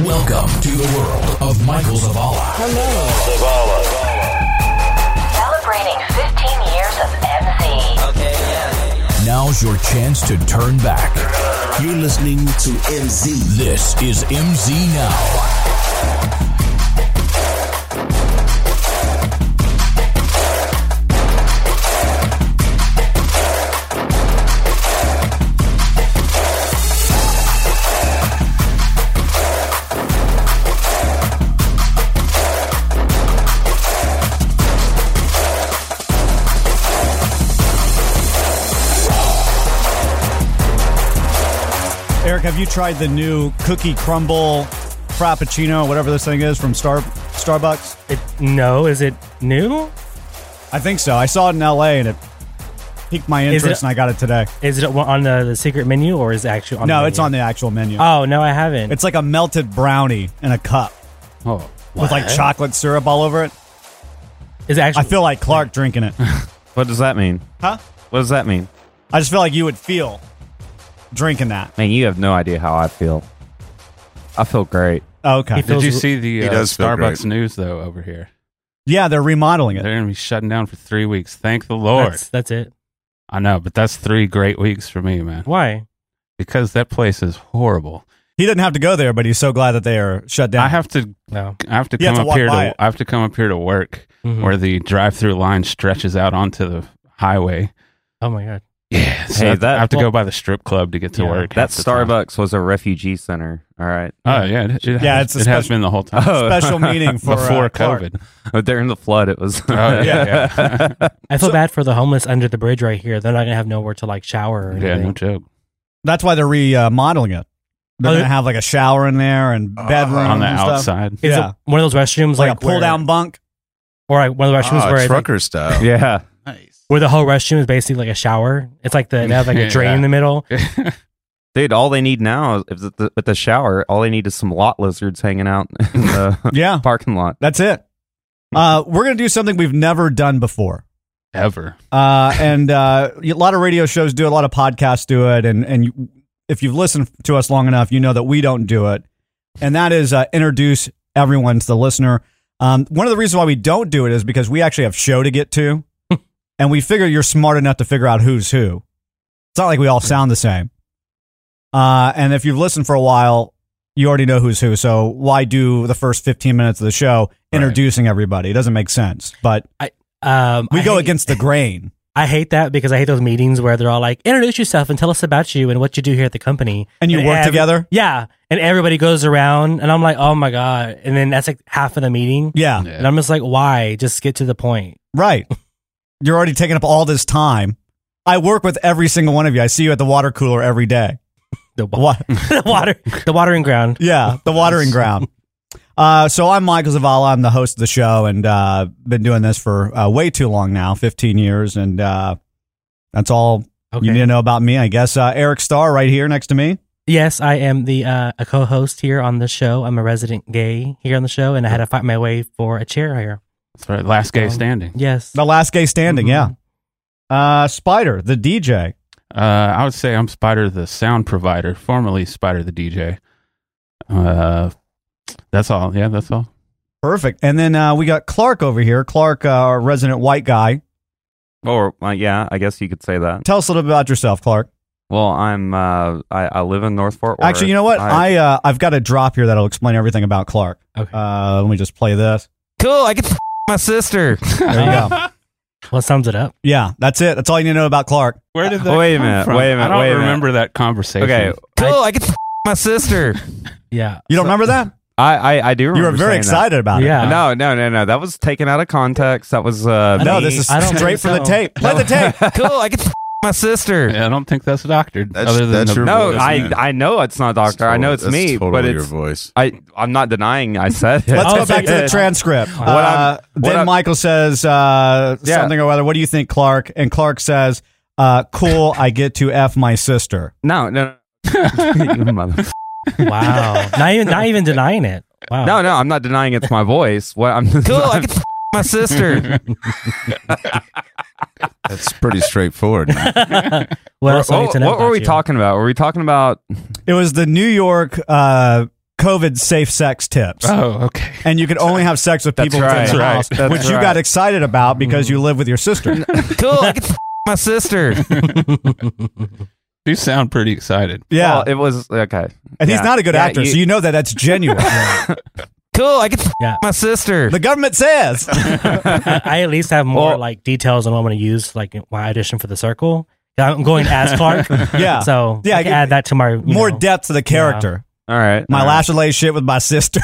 Welcome to the world of Michael Zavala. Hello. Celebrating 15 years of MZ. Okay, yeah. Now's your chance to turn back. You're listening to MZ. This is MZ Now. Eric, have you tried the new cookie crumble frappuccino, whatever this thing is from Starbucks? No, is it new? I think so. I saw it in LA and it piqued my interest and I got it today. Is it on the secret menu or is it actually on the No, menu? it's on the actual menu. Oh, no, I haven't. It's like a melted brownie in a cup oh, with like chocolate syrup all over it. Is it actually? I feel like Clark drinking it. What does that mean? Huh? What does that mean? I just feel like you would feel drinking that. Man, you have no idea how I feel. I feel great. Oh, okay. He Did you see the does feel Starbucks great. news, though, over here? Yeah, they're remodeling it. They're going to be shutting down for 3 weeks. Thank the Lord. That's it. I know, but that's 3 great weeks for me, man. Why? Because that place is horrible. He didn't have to go there, but he's so glad that they are shut down. I have to No. You have come to up walk here by to it. I have to come up here to work Mhm. where the drive-through line stretches out onto the highway. Oh my god. Yeah, so Hey, I have to- that- I have to well- go by the strip club to get to Yeah. work. That half the time. Starbucks was a refugee center. All right. Oh yeah, it Yeah, has, it's a it has special- been the whole time. Special meeting for before Clark. COVID. During the flood, it was. Oh yeah. I feel bad for the homeless under the bridge right here. They're not gonna have nowhere to like shower or anything. Yeah, no joke. That's why they're remodeling it. They're Oh, going to have like a shower in there and bedroom On the and stuff. outside. Is Yeah. it one of those restrooms Like like, a pull-down bunk. or like one of the restrooms where it's like, trucker style. Yeah. Nice. where the whole restroom is basically like a shower? It's like they have like a drain in the middle. Dude, all they need now is with the shower, all they need is some lot lizards hanging out in the Yeah, parking lot. that's it. We're going to do something we've never done before. Ever. And a lot of radio shows do it, a lot of podcasts do it. And if you've listened to us long enough, you know that we don't do it. And that is introduce everyone to the listener. One of the reasons why we don't do it is because we actually have show to get to. And we figure you're smart enough to figure out who's who. It's not like we all sound the same. And if you've listened for a while, you already know who's who. So why do the first 15 minutes of the show introducing everybody? It doesn't make sense. But we go against the grain. I hate that because I hate those meetings where they're all like, introduce yourself and tell us about you and what you do here at the company. And you work together? Yeah. And everybody goes around and I'm like, oh my God. And then that's like half of the meeting. Yeah. And I'm just like, why? Just get to the point. Right. You're already taking up all this time. I work with every single one of you. I see you at the water cooler every day. The What? the watering ground. Yeah, the watering ground. So I'm Michael Zavala. I'm the host of the show and been doing this for way too long now, 15 years. And that's all Okay. you need to know about me, I guess. Eric Starr right here next to me. Yes, I am a co-host here on the show. I'm a resident gay here on the show, and I had to fight my way for a chair here. That's right. Last gay standing. Yes. The last gay standing, yeah. Spider, the DJ. I would say I'm Spider the sound provider, formerly Spider the DJ. That's all. Yeah, that's all. Perfect. And then we got Clark over here. Clark, our resident white guy. Or, yeah, I guess you could say that. Tell us a little bit about yourself, Clark. Well, I live in North Fort Worth. Actually, you know what? I've got a drop here that'll explain everything about Clark. Okay. Let me just play this. Cool, I get to my sister. There you go. What sums it up? Yeah, that's it. That's all you need to know about Clark. Where did that Wait a come minute, from? wait a minute, I don't wait a minute. remember that conversation. Okay, cool, I get to my sister. Yeah. You don't remember that? I do remember You were very saying excited about it. Yeah. No. That was taken out of context. That was No, me. this is I don't straight think from the so. tape. Play the tape. Cool, I get to my sister. Yeah, I don't think that's doctored. That's- other than that's the, your No, voice, man. I know it's not doctor. I know it's That's me, totally but your it's voice. I'm not denying I said it. Let's Oh, go back to the it. transcript. I'm- Then I'm- Michael says something or other. What do you think, Clark? And Clark says, cool, I get to F my sister. No. You mother- Wow. not even denying it. Wow. no, I'm not denying it's my voice. What I'm cool, I get to my sister. That's pretty straightforward, man. What else do I need to know What were about we you? talking about? Were we talking about? It was the New York COVID safe sex tips. Oh, okay. And you could only have sex with people That's within the right. house, That's which you right. got excited about because you live with your sister. Cool. I can my sister. You sound pretty excited. Yeah. Well, it was okay. And he's Yeah. not a good Yeah, actor, so you know that that's genuine. Cool. I can Yeah. my sister. The government says. I at least have more Well- like details on what I'm going to use, like when I audition for the Circle. I'm going as Clark. Yeah. So Yeah, I can add that to my More depth to the character. All right. My all last relationship with my sister.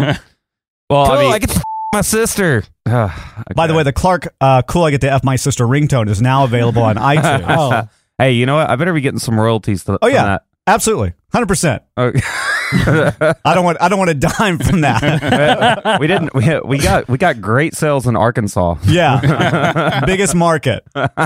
Well, Cool. I mean, I can my sister. By the way, the Clark Cool I Get to F My Sister ringtone is now available on iTunes. Oh, Hey, you know what? I better be getting some royalties. Oh, from yeah. that. Absolutely. 100%. Okay. I don't want a dime from that. we didn't. We got great sales in Arkansas. Yeah. Biggest market.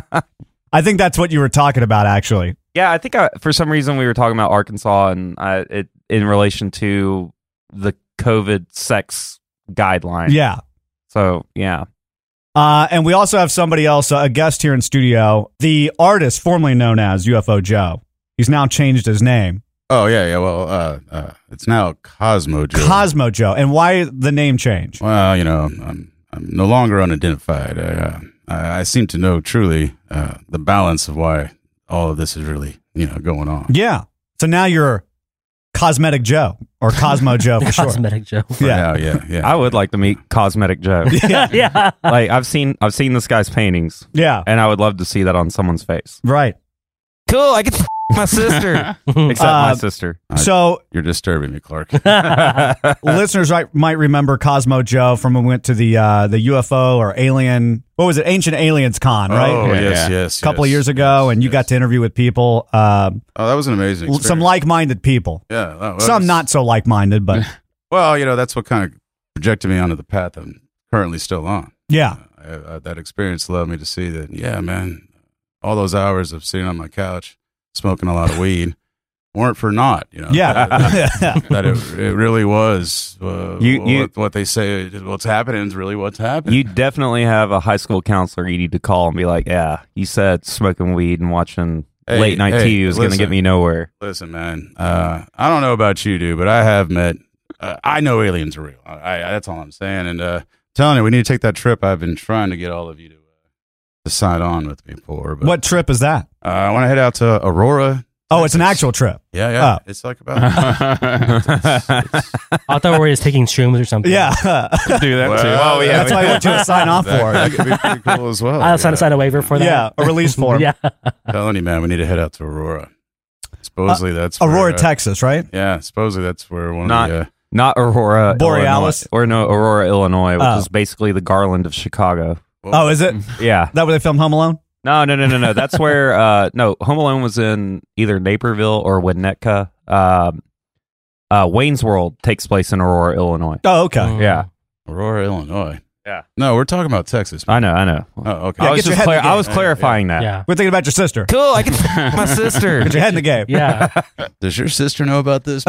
I think that's what you were talking about, actually. Yeah, I think for some reason we were talking about Arkansas and it in relation to the COVID sex guideline. Yeah. So yeah. And we also have somebody else, a guest here in studio, the artist formerly known as UFO Joe. He's now changed his name. Oh yeah. Well, it's now Cosmo Joe. Cosmo Joe. And why the name change? Well, I'm no longer unidentified. I seem to know truly the balance of why all of this is really going on. Yeah. So now you're Cosmetic Joe or Cosmo Joe for sure. Cosmetic Joe. Yeah, yeah. I would like to meet Cosmetic Joe. Yeah. Like I've seen this guy's paintings, Yeah. and I would love to see that on someone's face. Right. Cool. I can my sister, except my sister. So You're disturbing me, Clark. listeners might remember Cosmo Joe from when we went to the UFO or alien. What was it? Ancient Aliens Con, right? Oh, Yeah. yes. A couple of years ago, and you got to interview with people, Oh, that was an amazing experience. some like-minded people. Yeah. that Some was- not so like-minded, but Well, that's what kind of projected me onto the path I'm currently still on. yeah. That experience allowed me to see that, yeah, man, all those hours of sitting on my couch, smoking a lot of weed, weren't for naught. Yeah. that it really was You- what they say. What's happening is really what's happening. You definitely have a high school counselor you need to call and be like, yeah, you said smoking weed and watching late night TV was going to get me nowhere. Listen, man, I don't know about you, dude, but I have met. I know aliens are real. That's all I'm saying. And telling you, we need to take that trip. I've been trying to get all of you to sign on with me for. But What trip is that? I want to head out to Aurora. Oh, it's an actual trip. Yeah. Oh. It's like about. I thought we were just taking shrooms or something. Yeah. Do that too. Well, yeah, That's why I want you to sign off for that it. could be pretty cool as well. I'll sign a waiver for that. Yeah. A release form. Yeah. Telling you, man, we need to head out to Aurora. Supposedly that's Aurora, where, Texas, right? Yeah, supposedly that's where one Not- of the. Not Aurora, Borealis? Aurora, Illinois, which Oh. is basically the Garland of Chicago. Oh, is it? Yeah. That where they filmed Home Alone? No. That's where no, Home Alone was in either Naperville or Winnetka. Wayne's World takes place in Aurora, Illinois. Oh, okay. Yeah. Aurora, Illinois. Yeah. No, we're talking about Texas. Man. I know. Oh, okay. Yeah, I was get your just head in the I was game. clarifying that. Yeah. We're thinking about your sister. Cool, I can my sister. Get your head in the game. Yeah. Does your sister know about this?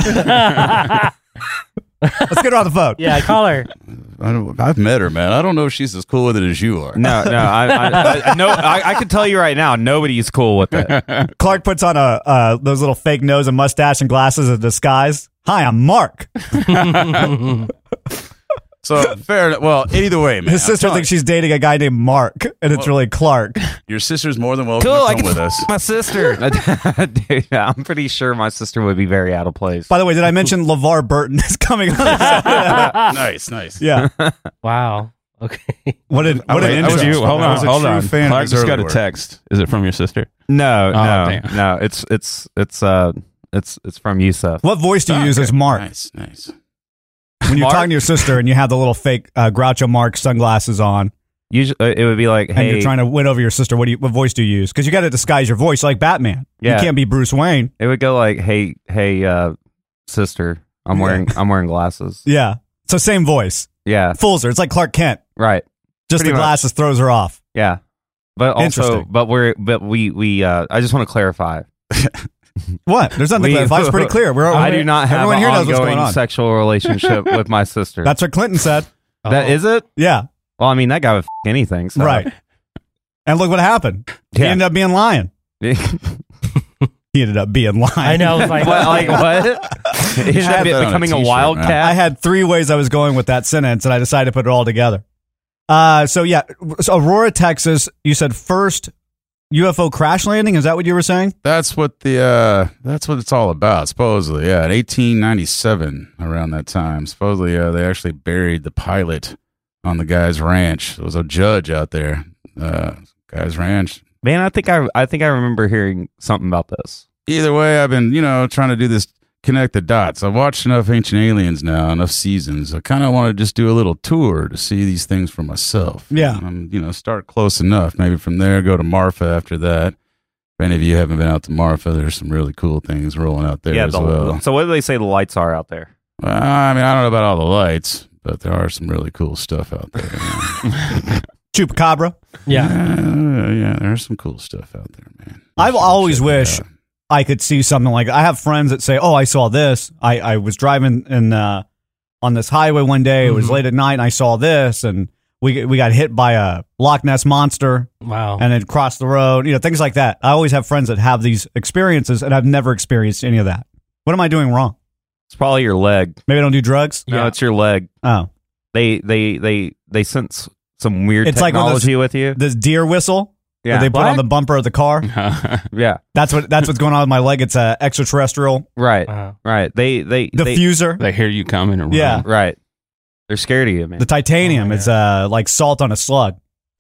Let's get her on the phone. Yeah. Call her. I've met her, man. I don't know if she's as cool with it as you are. No, I can tell you right now, nobody's cool with it. Clark puts on those little fake nose and mustache and glasses as a disguise. Hi, I'm Mark. So fair. Well, either way, man. His sister thinks she's dating a guy named Mark, and it's really Clark. your sister's more than welcome Cool, to I come can with us. my sister. Dude, I'm pretty sure my sister would be very out of place. By the way, did I mention LeVar Burton is coming on? Nice. Yeah. Wow. Okay. What an I was intro. a- Hold I was a on. true fan of Clark his just got early a work. text. Is it from your sister? No. damn. It's from Yusuf. What voice do you use as Mark? Nice. When you're Mark? talking to your sister and you have the little fake Groucho Marx sunglasses on, Usually, it would be like, and hey, you're trying to win over your sister, what voice do you use? Because you got to disguise your voice like Batman. Yeah. You can't be Bruce Wayne. it would go like, hey, sister, I'm wearing glasses. Yeah. So same voice. Yeah, Fools her. It's like Clark Kent. right. Just Pretty the much. glasses throws her off. Yeah, but also, Interesting. we I just want to clarify. What? There's nothing to clarify. It's pretty clear. I do not have everyone an here knows what's going ongoing on. sexual relationship with my sister. That's what Clinton said. That is it? Yeah. Well, I mean, that guy would anything. So. Right. And look what happened. He Yeah. ended up being lying. He ended up being lying. I know. It's like, What? Like what? It should be that on a becoming a t-shirt, wildcat. man. I had three ways I was going with that sentence, and I decided to put it all together. So Aurora, Texas. You said first UFO crash landing. Is that what you were saying? That's what it's all about. Supposedly, in 1897, around that time, supposedly they actually buried the pilot on the guy's ranch. There was a judge out there, guy's ranch. Man, I think I remember hearing something about this. Either way, I've been trying to do this, connect the dots. I've watched enough Ancient Aliens now, enough seasons. I kind of want to just do a little tour to see these things for myself. Yeah. Start close enough. Maybe from there, go to Marfa after that. If any of you haven't been out to Marfa, there's some really cool things rolling out there as well. So what do they say the lights are out there? Well, I mean, I don't know about all the lights, but there are some really cool stuff out there. Chupacabra. Yeah. There's some cool stuff out there, man. I've always wished I could see something like I have friends that say, "Oh, I saw this. I was driving on this highway one day. It was late at night, and I saw this, and we got hit by a Loch Ness monster. Wow. And then crossed the road. Things like that. I always have friends that have these experiences, and I've never experienced any of that. What am I doing wrong? It's probably your leg. Maybe I don't do drugs. No, it's your leg. Oh, They sense some weird It's like when technology with you. this deer whistle Yeah. that they put What? on the bumper of the car. Yeah. That's what's going on with my leg. It's a extraterrestrial Right. Uh-huh. Right. They diffuser. They hear you coming and Yeah. run. right. They're scared of you, man. The titanium. Oh my It's like salt on a slug.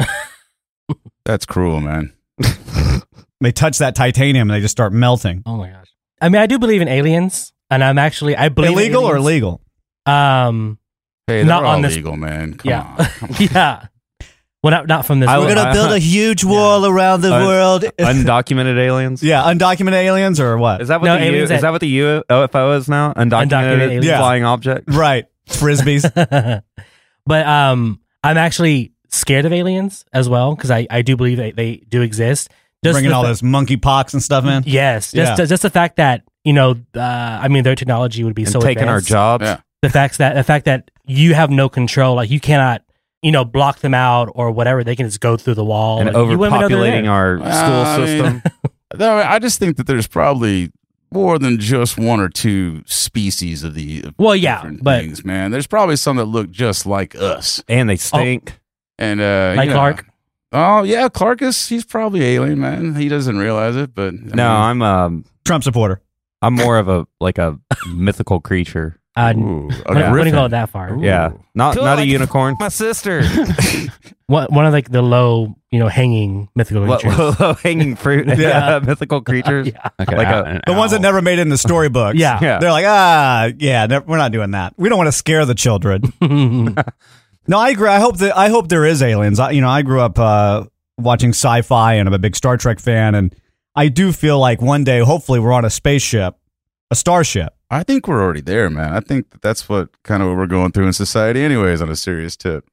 That's cruel, man. They touch that titanium and they just start melting. Oh my gosh. I mean, I do believe in aliens, and I believe Illegal in or aliens. legal? Hey, they're Not all on this- legal, man. Come Yeah. on. Yeah. Well, not from this. I- world. We're gonna build a huge wall around the world. Undocumented aliens. Yeah, undocumented aliens or what? Is that what No, the aliens is that what the UFO is now? Undocumented aliens. Yeah. flying object. Right, frisbees. But I'm actually scared of aliens as well because I do believe they do exist. Bringing the all fa- this monkeypox and stuff in. Yes, Yeah. just the fact that their technology would be And so taking our advanced. jobs. Yeah. The fact that you have no control, like you cannot block them out or whatever. They can just go through the wall And Like, you wouldn't even know they're overpopulating there. our school I mean, system. No, I just think that there's probably more than just one or two species of Well, yeah, different but- things, man. There's probably some that look just like us. And they stink. And Like Clark? Oh yeah, Clark he's probably alien, man. He doesn't realize it, but No, I'm Trump supporter. more of a mythical creature. ooh, a Wouldn't griffin. go that far. Yeah. Not a unicorn. My sister. One of like the low, hanging mythical creatures. Low hanging fruit. Yeah. Mythical creatures. Yeah. Like The ones that never made it in the storybooks. Yeah. Yeah. They're like, we're not doing that. We don't want to scare the children. No, I agree. I hope there is aliens. I grew up watching sci-fi, and I'm a big Star Trek fan, and I do feel like one day, hopefully, we're on a spaceship, a starship. I think we're already there, man. I think that's what we're going through in society, anyways. On a serious tip,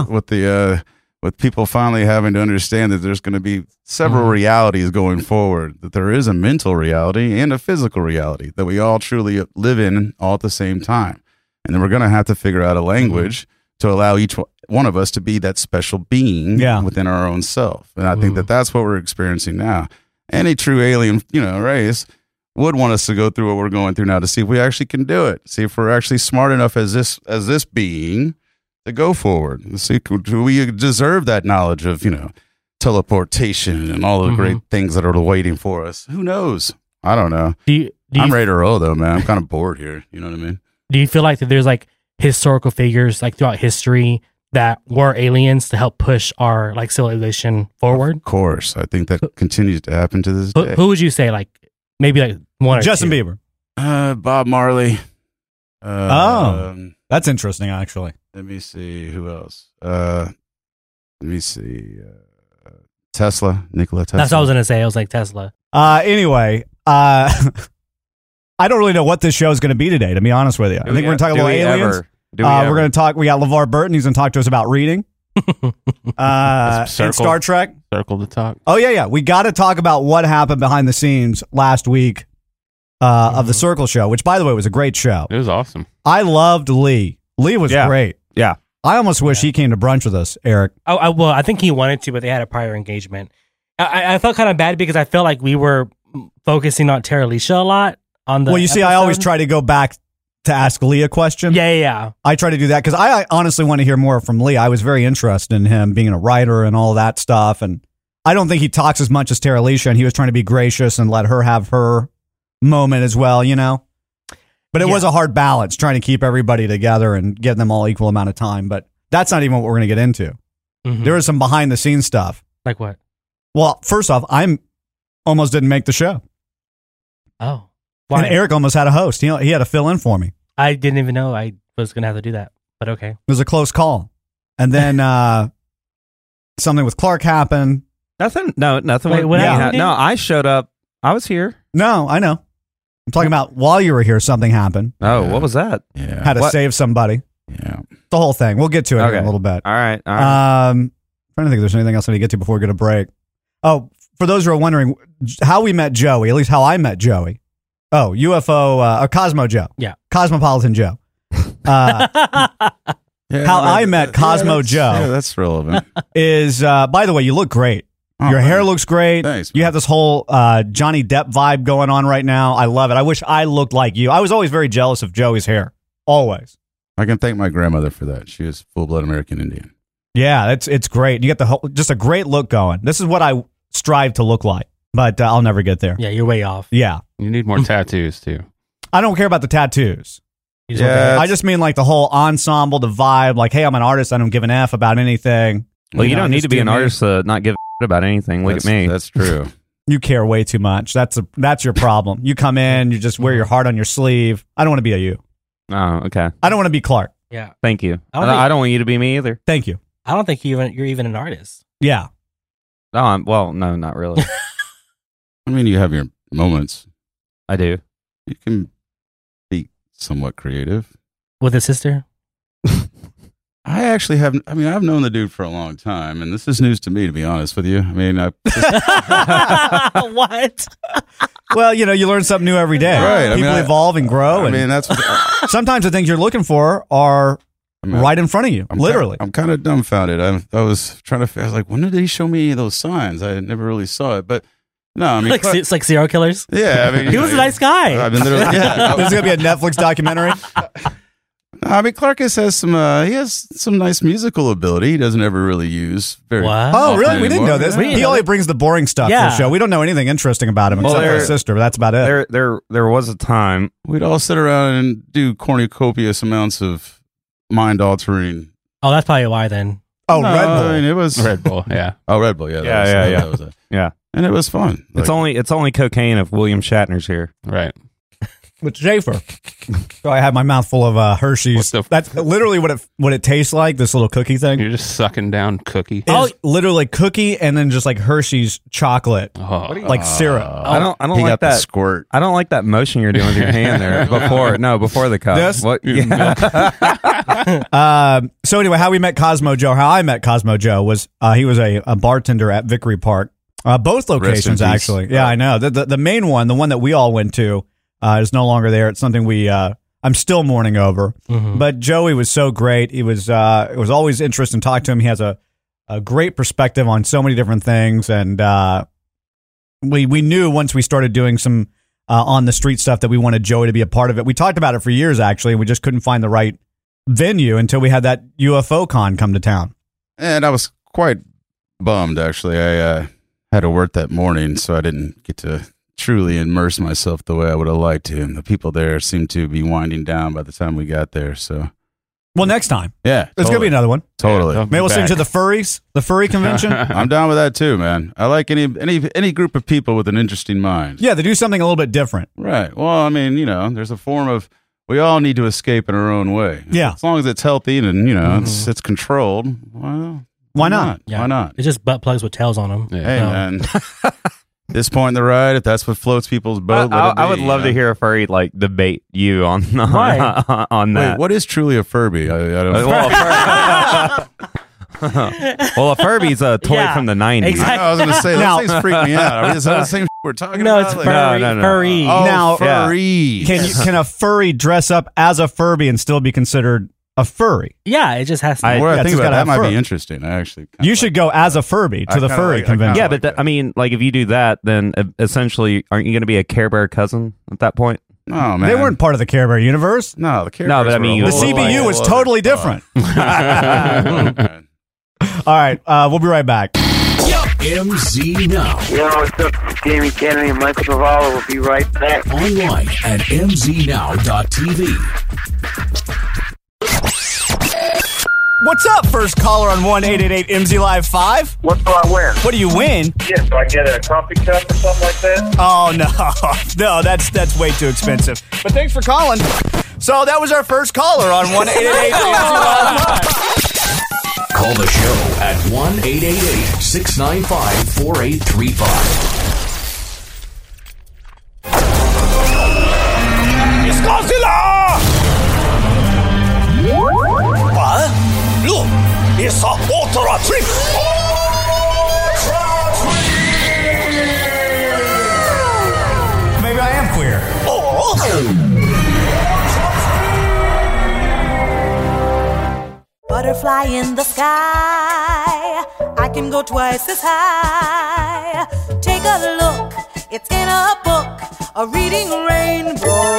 with people finally having to understand that there's going to be several realities going forward. That there is a mental reality and a physical reality that we all truly live in all at the same time, and then we're going to have to figure out a language to allow each one of us to be that special being within our own self. And I think that that's what we're experiencing now. Any true alien, race would want us to go through what we're going through now to see if we actually can do it. See if we're actually smart enough as this being to go forward. See, do we deserve that knowledge of, teleportation and all the great things that are waiting for us? Who knows? I don't know. I'm ready to roll though, man. I'm kind of bored here. You know what I mean? Do you feel like that there's like historical figures like throughout history that were aliens to help push our like civilization forward? Of course. I think that continues to happen to this day. Who would you say like maybe like one or Justin two? Bieber. Bob Marley. That's interesting, actually. Let me see who else. Let me see. Tesla, Nikola Tesla. That's what I was gonna say. I was like Tesla. Anyway, I don't really know what this show is going to be today, to be honest with you. I think we're going to talk about aliens. We're going to talk. We got LeVar Burton. He's going to talk to us about reading. And Star Trek. Circle to talk. Oh, yeah. We got to talk about what happened behind the scenes last week of the Circle show, which, by the way, was a great show. It was awesome. I loved Lee. Lee was great. Yeah. I almost wish he came to brunch with us, Eric. Well, I think he wanted to, but they had a prior engagement. I felt kind of bad because I felt like we were focusing on Tara Alicia a lot. On the well, you see, I always try to go back to ask Lee a question. Yeah. I try to do that because I honestly want to hear more from Lee. I was very interested in him being a writer and all that stuff. And I don't think he talks as much as Tara Alicia, and he was trying to be gracious and let her have her moment as well, you know? But it was a hard balance trying to keep everybody together and get them all equal amount of time. But that's not even what we're going to get into. Mhm. There was some behind the scenes stuff. Like what? Well, first off, I almost didn't make the show. Oh. And Eric almost had a host. He had to fill in for me. I didn't even know I was going to have to do that, but okay. It was a close call. And then something with Clark happened. Nothing. Wait, what happened? No, I showed up. I was here. No, I know. I'm talking about while you were here, something happened. Oh, what was that? Yeah. Had to save somebody. Yeah. The whole thing. We'll get to it in a little bit. All right. Trying to think if there's anything else I need to get to before we get a break. Oh, for those who are wondering how we met Joey, at least how I met Joey. Oh, UFO, or Cosmo Joe. Yeah. Cosmopolitan Joe. Yeah, How I met Cosmo Joe. Yeah, that's relevant. Is, by the way, you look great. Your hair looks great. Thanks, you have this whole Johnny Depp vibe going on right now. I love it. I wish I looked like you. I was always very jealous of Joey's hair. Always. I can thank my grandmother for that. She is full-blood American Indian. Yeah, it's great. You get the whole, just a great look going. This is what I strive to look like, but I'll never get there. Yeah, you're way off. Yeah. You need more tattoos too. I don't care about the tattoos. Yeah, I just mean like the whole ensemble, the vibe. Like, hey, I'm an artist. I don't give an F about anything. Well, you don't need just to be do an me. artist to not give a about anything. Look at me. That's true. You care way too much. That's your problem. You come in, you just wear your heart on your sleeve. I don't want to be a you. Oh, okay. I don't want to be Clark. Yeah. Thank you. I don't I don't want you to be me either. Thank you. I don't think you're even an artist. Yeah. Oh, well, no, not really. I mean, you have your moments. I do. You can be somewhat creative. With his sister? I actually have. I mean, I've known the dude for a long time, and this is news to me, to be honest with you. I mean, What? Well, you learn something new every day. Right. I People mean, evolve and grow. I and mean, that's what. sometimes the things you're looking for are right in front of you, literally. I'm kind of dumbfounded. I was trying to. I was like, when did he show me any of those signs? I never really saw it, but no, I mean, It's like serial killers? yeah, I mean, He was a nice guy. I mean, literally, yeah. This is going to be a Netflix documentary. I mean, Clarkus has some. He has some nice musical ability. He doesn't ever really use very. What? Oh, often really? We didn't anymore. know this. We didn't He know only that. brings the boring stuff to Yeah. the show. We don't know anything interesting about him Well, except for his there- sister, but that's about it. There was a time. We'd all sit around and do cornucopious amounts of mind-altering. Oh, that's probably why then. Oh, No, Red Bull. I mean, it was Red Bull, yeah. Oh, Red Bull. Yeah. Yeah. That was it. Yeah. And it was fun. It's only cocaine if William Shatner's here. Right. With Schaefer. So I have my mouth full of Hershey's. What the- That's literally what it tastes like, this little cookie thing. You're just sucking down cookie. It's literally cookie and then just like Hershey's chocolate, Oh, like syrup. I don't He like got the that. squirt. I don't like that motion you're doing with your hand there before the cup. This? What? Yeah. So anyway, how we met Cosmo Joe, how I met Cosmo Joe was he was a bartender at Vickery Park. Both locations, peace. actually. Yeah, I know. The main one, the one that we all went to, is no longer there. It's something I'm still mourning over. Mhm. But Joey was so great. It was always interesting to talk to him. He has a great perspective on so many different things. And we knew once we started doing some on the street stuff that we wanted Joey to be a part of it. We talked about it for years, actually, and we just couldn't find the right venue until we had that UFO con come to town. And I was quite bummed, actually. I had to work that morning, so I didn't get to truly immerse myself the way I would have liked to. And the people there seemed to be winding down by the time we got there. So, Well, next time. yeah. There's going to be another one. Totally. Yeah, Maybe we'll send you to the furries, the furry convention. I'm down with that too, man. I like any group of people with an interesting mind. Yeah, they do something a little bit different. Right. Well, I mean, there's a form of we all need to escape in our own way. Yeah. As long as it's healthy and it's controlled. Well, Why not? Yeah. Why not? It's just butt plugs with tails on them. Yeah. Hey, man. This point in the ride, if that's what floats people's boat, let it be, I would love to hear a furry debate you on that. Wait, what is truly a Furby? I don't know. Well, a Furby's a toy Yeah, from the 90s. exactly. I was going to say, Now- those things freak me out. Is that the same we're talking No, about? it's Like- furry. no. Furry. Oh, Now- furry. Can a furry dress up as a Furby and still be considered a furry? Yeah, it just has to. The more Yeah, I think it's about gotta that, have might fur. be interesting. I actually kinda You like should go as a Furby I to the kinda furry like- I kinda convention. Yeah, like but I mean, like if you do that, then essentially, aren't you going to be a Care Bear cousin at that point? No, man. They weren't part of the Care Bear universe. No, the Care No, but Bears I mean, were The all CBU over was the totally fuck. different. Man. All right, we'll be right back. MZ Now. Yo, what's up? This is Jamie Kennedy and Michael Zavala. We'll be right back. Online at mznow.tv. What's up, first caller on 1-888-MZ Live 5? What do I win? What do you win? Yeah, do I get a coffee cup or something like that? Oh, no. No, that's way too expensive. But thanks for calling. So that was our first caller on 1-888-MZ Live 5. Call the show at 1-888-695-4835. It's Godzilla! What? Look, it's a Ultra Trip! Maybe I am queer. Oh! Butterfly in the sky, I can go twice as high. Take a look, it's in a book, a reading rainbow.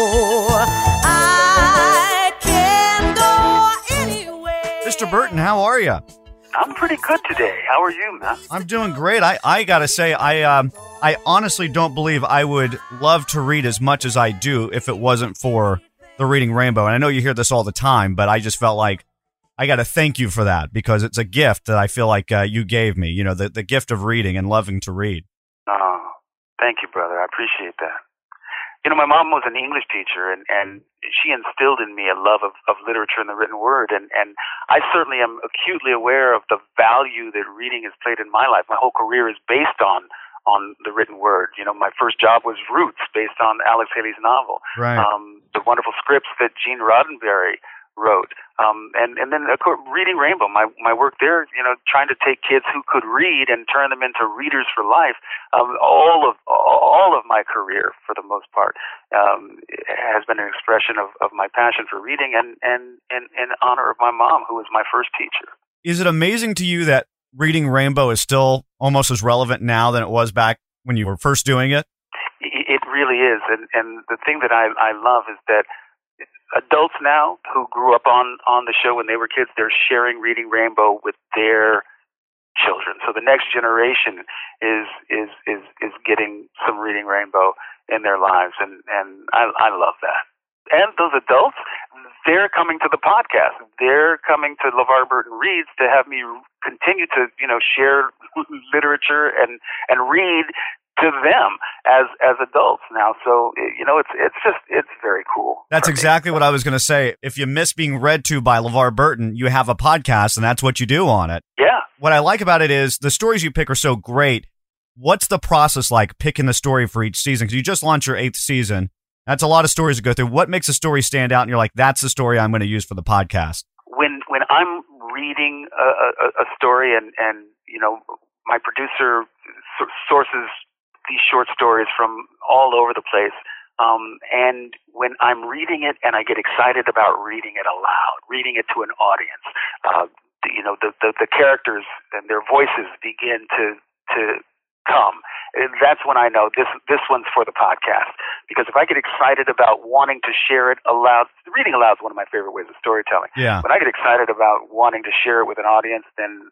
I can go anywhere. Mr. Burton, how are you? I'm pretty good today. How are you, man? I'm doing great. I gotta say, I honestly don't believe I would love to read as much as I do if it wasn't for the Reading Rainbow. And I know you hear this all the time, but I just felt like I got to thank you for that because it's a gift that I feel like you gave me, you know, the gift of reading and loving to read. Oh, thank you, brother. I appreciate that. You know, my mom was an English teacher, and she instilled in me a love of literature and the written word, and I certainly am acutely aware of the value that reading has played in my life. My whole career is based on the written word. You know, my first job was Roots, based on Alex Haley's novel. Right. The wonderful scripts that Gene Roddenberry wrote. And then, of course, Reading Rainbow, my work there, you know, trying to take kids who could read and turn them into readers for life. All of my career, for the most part, has been an expression of my passion for reading and in honor of my mom, who was my first teacher. Is it amazing to you that Reading Rainbow is still almost as relevant now than it was back when you were first doing it? It really is. And the thing that I love is that adults now who grew up on the show when they were kids, they're sharing Reading Rainbow with their children. So the next generation is getting some Reading Rainbow in their lives, and I love that. And those adults, they're coming to the podcast. They're coming to LeVar Burton Reads to have me continue to, you know, share literature and read to them as adults now. So, you know, it's very cool. That's exactly what I was going to say. If you miss being read to by LeVar Burton, you have a podcast, and that's what you do on it. Yeah. What I like about it is the stories you pick are so great. What's the process like picking the story for each season? Because you just launched your 8th season. That's a lot of stories to go through. What makes a story stand out, and you're like, that's the story I'm going to use for the podcast? When I'm reading a story and you know, my producer sources these short stories from all over the place. And when I'm reading it and I get excited about reading it aloud, reading it to an audience, you know, the characters and their voices begin to come. That's when I know this one's for the podcast. Because if I get excited about wanting to share it aloud, reading aloud is one of my favorite ways of storytelling. Yeah. When I get excited about wanting to share it with an audience, then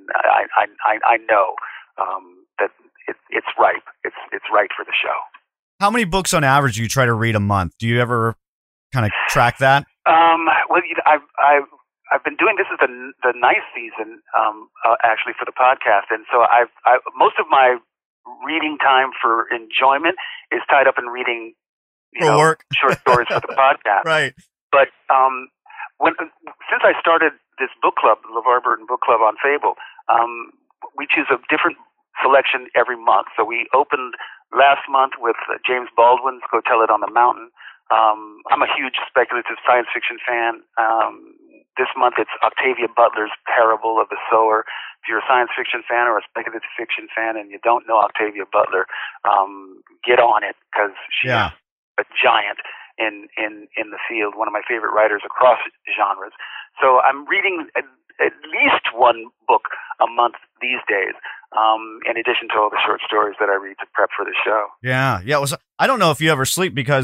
I know that it's ripe. It's right for the show. How many books on average do you try to read a month? Do you ever kind of track that? Well, you know, I've been doing this is the ninth season actually for the podcast, and so I've most of my reading time for enjoyment is tied up in reading, you know, work. short stories for the podcast. Right. But since I started this book club, the LeVar Burton Book Club on Fable, we choose a different selection every month. So we opened last month with James Baldwin's Go Tell It on the Mountain. I'm a huge speculative science fiction fan. This month it's Octavia Butler's Parable of the Sower. If you're a science fiction fan or a speculative fiction fan and you don't know Octavia Butler, get on it, because she's a giant in the field, one of my favorite writers across genres. So I'm reading at least one book a month these days, in addition to all the short stories that I read to prep for the show. Yeah. I don't know if you ever sleep, because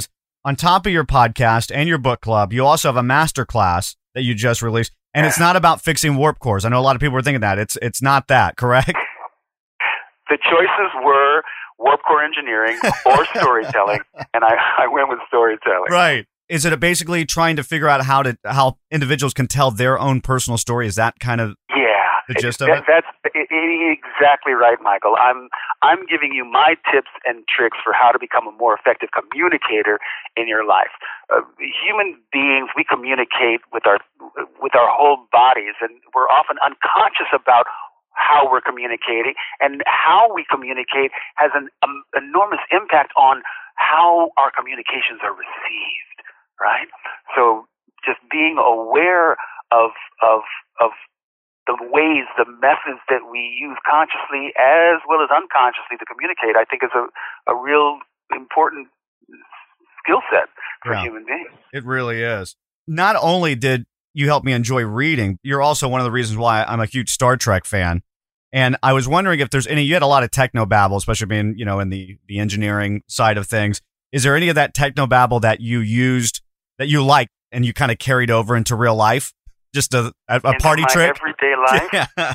on top of your podcast and your book club, you also have a master class that you just released, and it's not about fixing warp cores. I know a lot of people are thinking that. It's not that, correct? The choices were warp core engineering or storytelling, and I went with storytelling. Right. Is it basically trying to figure out how individuals can tell their own personal story? Is that kind of the gist of it? That's exactly right, Michael. I'm giving you my tips and tricks for how to become a more effective communicator in your life. Human beings, we communicate with our whole bodies, and we're often unconscious about how we're communicating, and how we communicate has an enormous impact on how our communications are received. Right? So just being aware of the ways, the methods that we use consciously as well as unconsciously to communicate, I think is a real important skill set for human beings. It really is. Not only did you help me enjoy reading, you're also one of the reasons why I'm a huge Star Trek fan. And I was wondering if there's you had a lot of technobabble, especially being, in the engineering side of things. Is there any of that technobabble that you used that you liked and you kind of carried over into real life? Just a party trick? Everyday life? Yeah.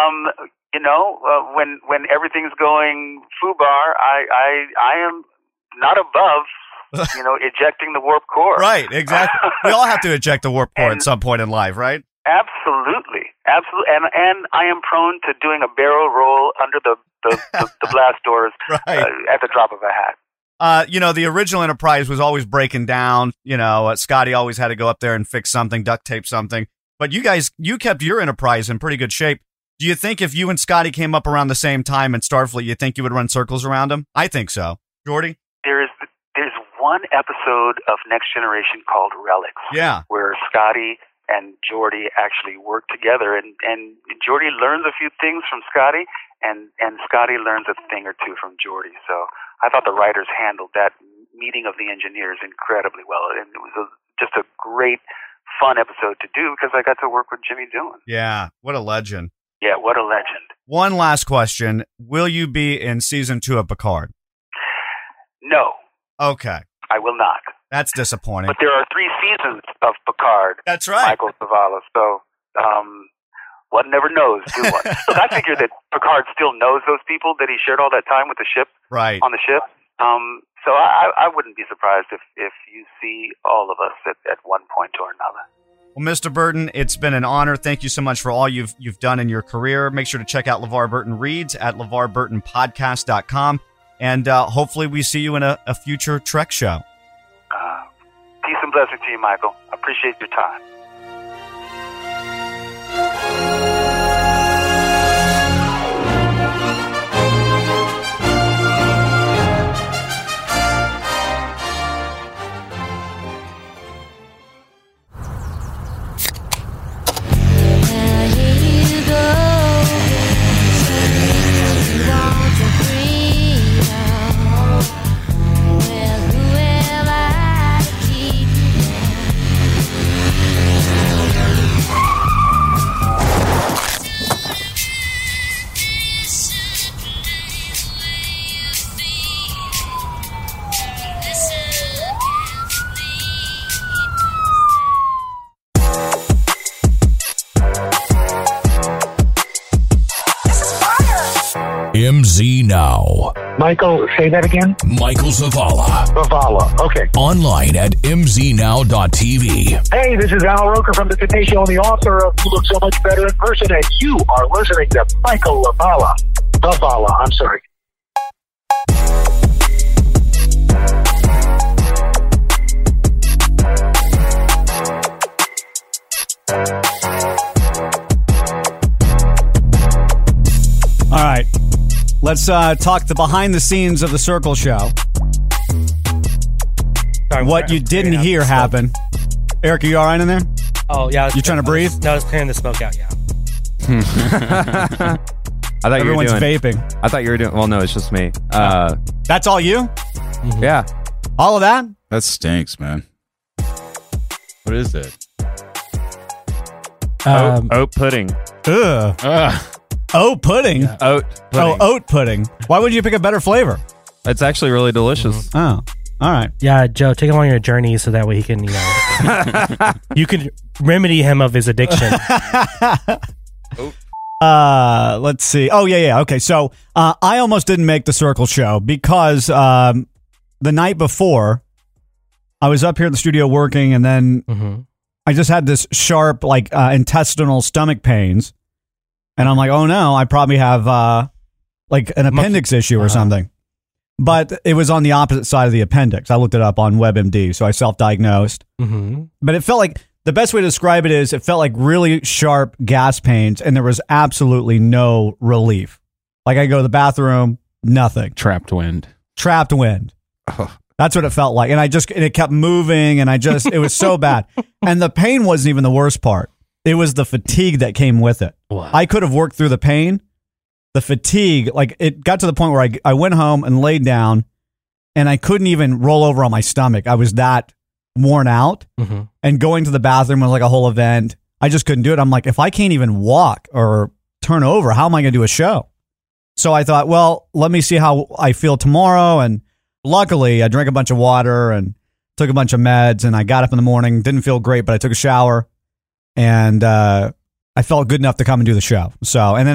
When everything's going foobar, I am not above, ejecting the warp core. Right, exactly. We all have to eject the warp core at some point in life, right? Absolutely. And I am prone to doing a barrel roll under the blast doors at the drop of a hat. The original Enterprise was always breaking down. Scotty always had to go up there and fix something, duct tape something. But you kept your Enterprise in pretty good shape. Do you think if you and Scotty came up around the same time in Starfleet, you think you would run circles around him? I think so. Geordi? There's one episode of Next Generation called Relics. Yeah. Where Scotty and Geordi actually work together, and Geordi learns a few things from Scotty, and Scotty learns a thing or two from Geordi. So I thought the writers handled that meeting of the engineers incredibly well, and it was just a great, fun episode to do because I got to work with Jimmy Doohan. Yeah, what a legend. Yeah, what a legend. One last question. Will you be in season 2 of Picard? No. Okay. I will not. That's disappointing. But there are 3 seasons of Picard. That's right. Michael Zavala. So, one never knows, do one? Look, I figure that Picard still knows those people that he shared all that time with the ship. Right. On the ship. So I wouldn't be surprised if you see all of us at one point or another. Well, Mr. Burton, it's been an honor. Thank you so much for all you've done in your career. Make sure to check out LeVar Burton Reads at LeVarBurtonPodcast.com. And hopefully we see you in a future Trek show. Peace and blessings to you, Michael. I appreciate your time. MZ Now. Michael, say that again? Michael Zavala. Zavala, okay. Online at mznow.tv. Hey, this is Al Roker from The Today Show and the author of You Look So Much Better in Person, and you are listening to Michael Zavala. Zavala, I'm sorry. All right. Let's talk the behind the scenes of the Circle Show. Sorry, what you didn't hear happen. Eric, are you all right in there? Oh, yeah. You trying to breathe? No, I was clearing the smoke out, yeah. I thought Everyone's you were doing, vaping. I thought you were doing. Well, no, it's just me. That's all you? Yeah. All of that? That stinks, man. What is it? Oat pudding. Ugh. Oat pudding? Yeah. Oat pudding. Oh, oat pudding. Why would you pick a better flavor? It's actually really delicious. Oh. All right. Yeah, Joe, take him on your journey so that way he can, you can remedy him of his addiction. Let's see. Oh, yeah. Okay. So I almost didn't make the Circle show because the night before I was up here in the studio working, and then I just had this sharp, intestinal stomach pains. And I'm like, oh no, I probably have an appendix issue or something. But it was on the opposite side of the appendix. I looked it up on WebMD, so I self-diagnosed. But it felt like, the best way to describe it is, it felt like really sharp gas pains, and there was absolutely no relief. Like, I go to the bathroom, nothing. Trapped wind. That's what it felt like. And it kept moving, and it was so bad. And the pain wasn't even the worst part. It was the fatigue that came with it. Wow. I could have worked through the pain. The fatigue, it got to the point where I went home and laid down, and I couldn't even roll over on my stomach. I was that worn out, and going to the bathroom was like a whole event. I just couldn't do it. I'm like, if I can't even walk or turn over, how am I going to do a show? So I thought, well, let me see how I feel tomorrow. And luckily, I drank a bunch of water and took a bunch of meds, and I got up in the morning, didn't feel great, but I took a shower, and I felt good enough to come and do the show. So, and then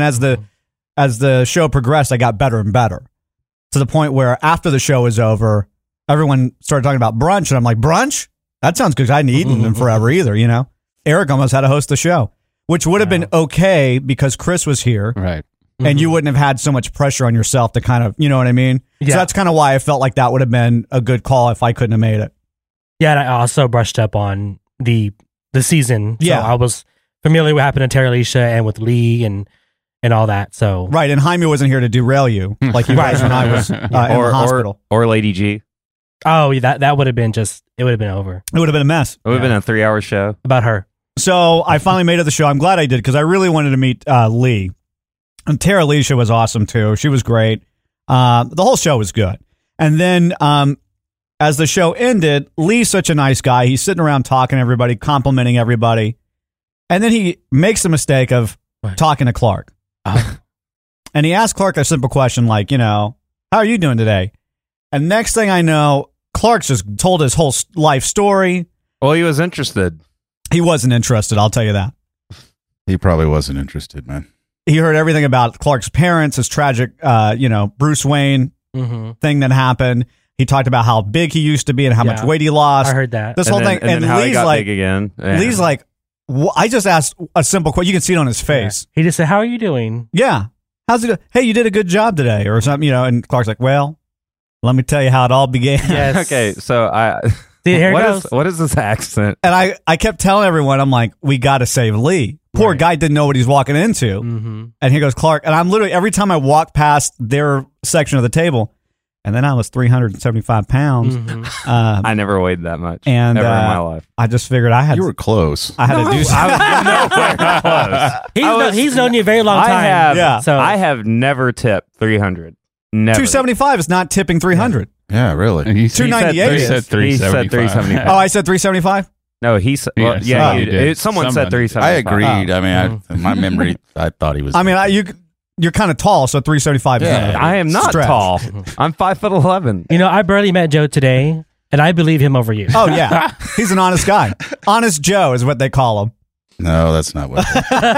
as the show progressed, I got better and better, to the point where after the show was over, everyone started talking about brunch, and I'm like, brunch? That sounds good. I hadn't eaten in forever either, Eric almost had to host the show, which would have been okay because Chris was here. Right. And you wouldn't have had so much pressure on yourself to kind of, you know what I mean? Yeah. So that's kind of why I felt like that would have been a good call if I couldn't have made it. Yeah, and I also brushed up on the season. So Yeah. I was familiar with what happened to Terry Alicia and with Lee and all that. So Right, and Jaime wasn't here to derail you like he was when I was in the hospital. Or Lady G. Oh, yeah, that would have been it would have been over. It would have been a mess. It would have been a 3-hour show. About her. So I finally made it to the show. I'm glad I did because I really wanted to meet Lee. And Tara Alicia was awesome too. She was great. The whole show was good. And then as the show ended, Lee's such a nice guy. He's sitting around talking to everybody, complimenting everybody. And then he makes the mistake of talking to Clark. And he asked Clark a simple question like, how are you doing today? And next thing I know, Clark's just told his whole life story. Well, he was interested. He wasn't interested, I'll tell you that. He probably wasn't interested, man. He heard everything about Clark's parents, his tragic, Bruce Wayne thing that happened. He talked about how big he used to be and how much weight he lost. I heard that. This whole thing. And then how Lee's he got like, big again. Yeah. Lee's like, I just asked a simple question. You can see it on his face. Yeah. He just said, how are you doing? Yeah. How's it? Hey, you did a good job today or something, and Clark's like, well, let me tell you how it all began. Yes. Okay, so what is this accent? And I kept telling everyone, I'm like, we got to save Lee. Poor guy didn't know what he's walking into. And here goes Clark. And I'm literally, every time I walk past their section of the table, and then I was 375 pounds. I never weighed that much. And ever in my life. I just figured You were close. I had to do something. He's known you a very long time. I have never tipped 300. Never. 275 is not tipping 300. Yeah, really. He 298 He said 375. Oh, I said 375? No, he said, someone said 375. I agreed. I mean, my memory, I thought he was. I mean, you're kind of tall, so 375 is not I am not stretch. tall. I'm 5'11". I barely met Joe today, and I believe him over you. Oh, yeah. He's an honest guy. Honest Joe is what they call him. No, that's not what.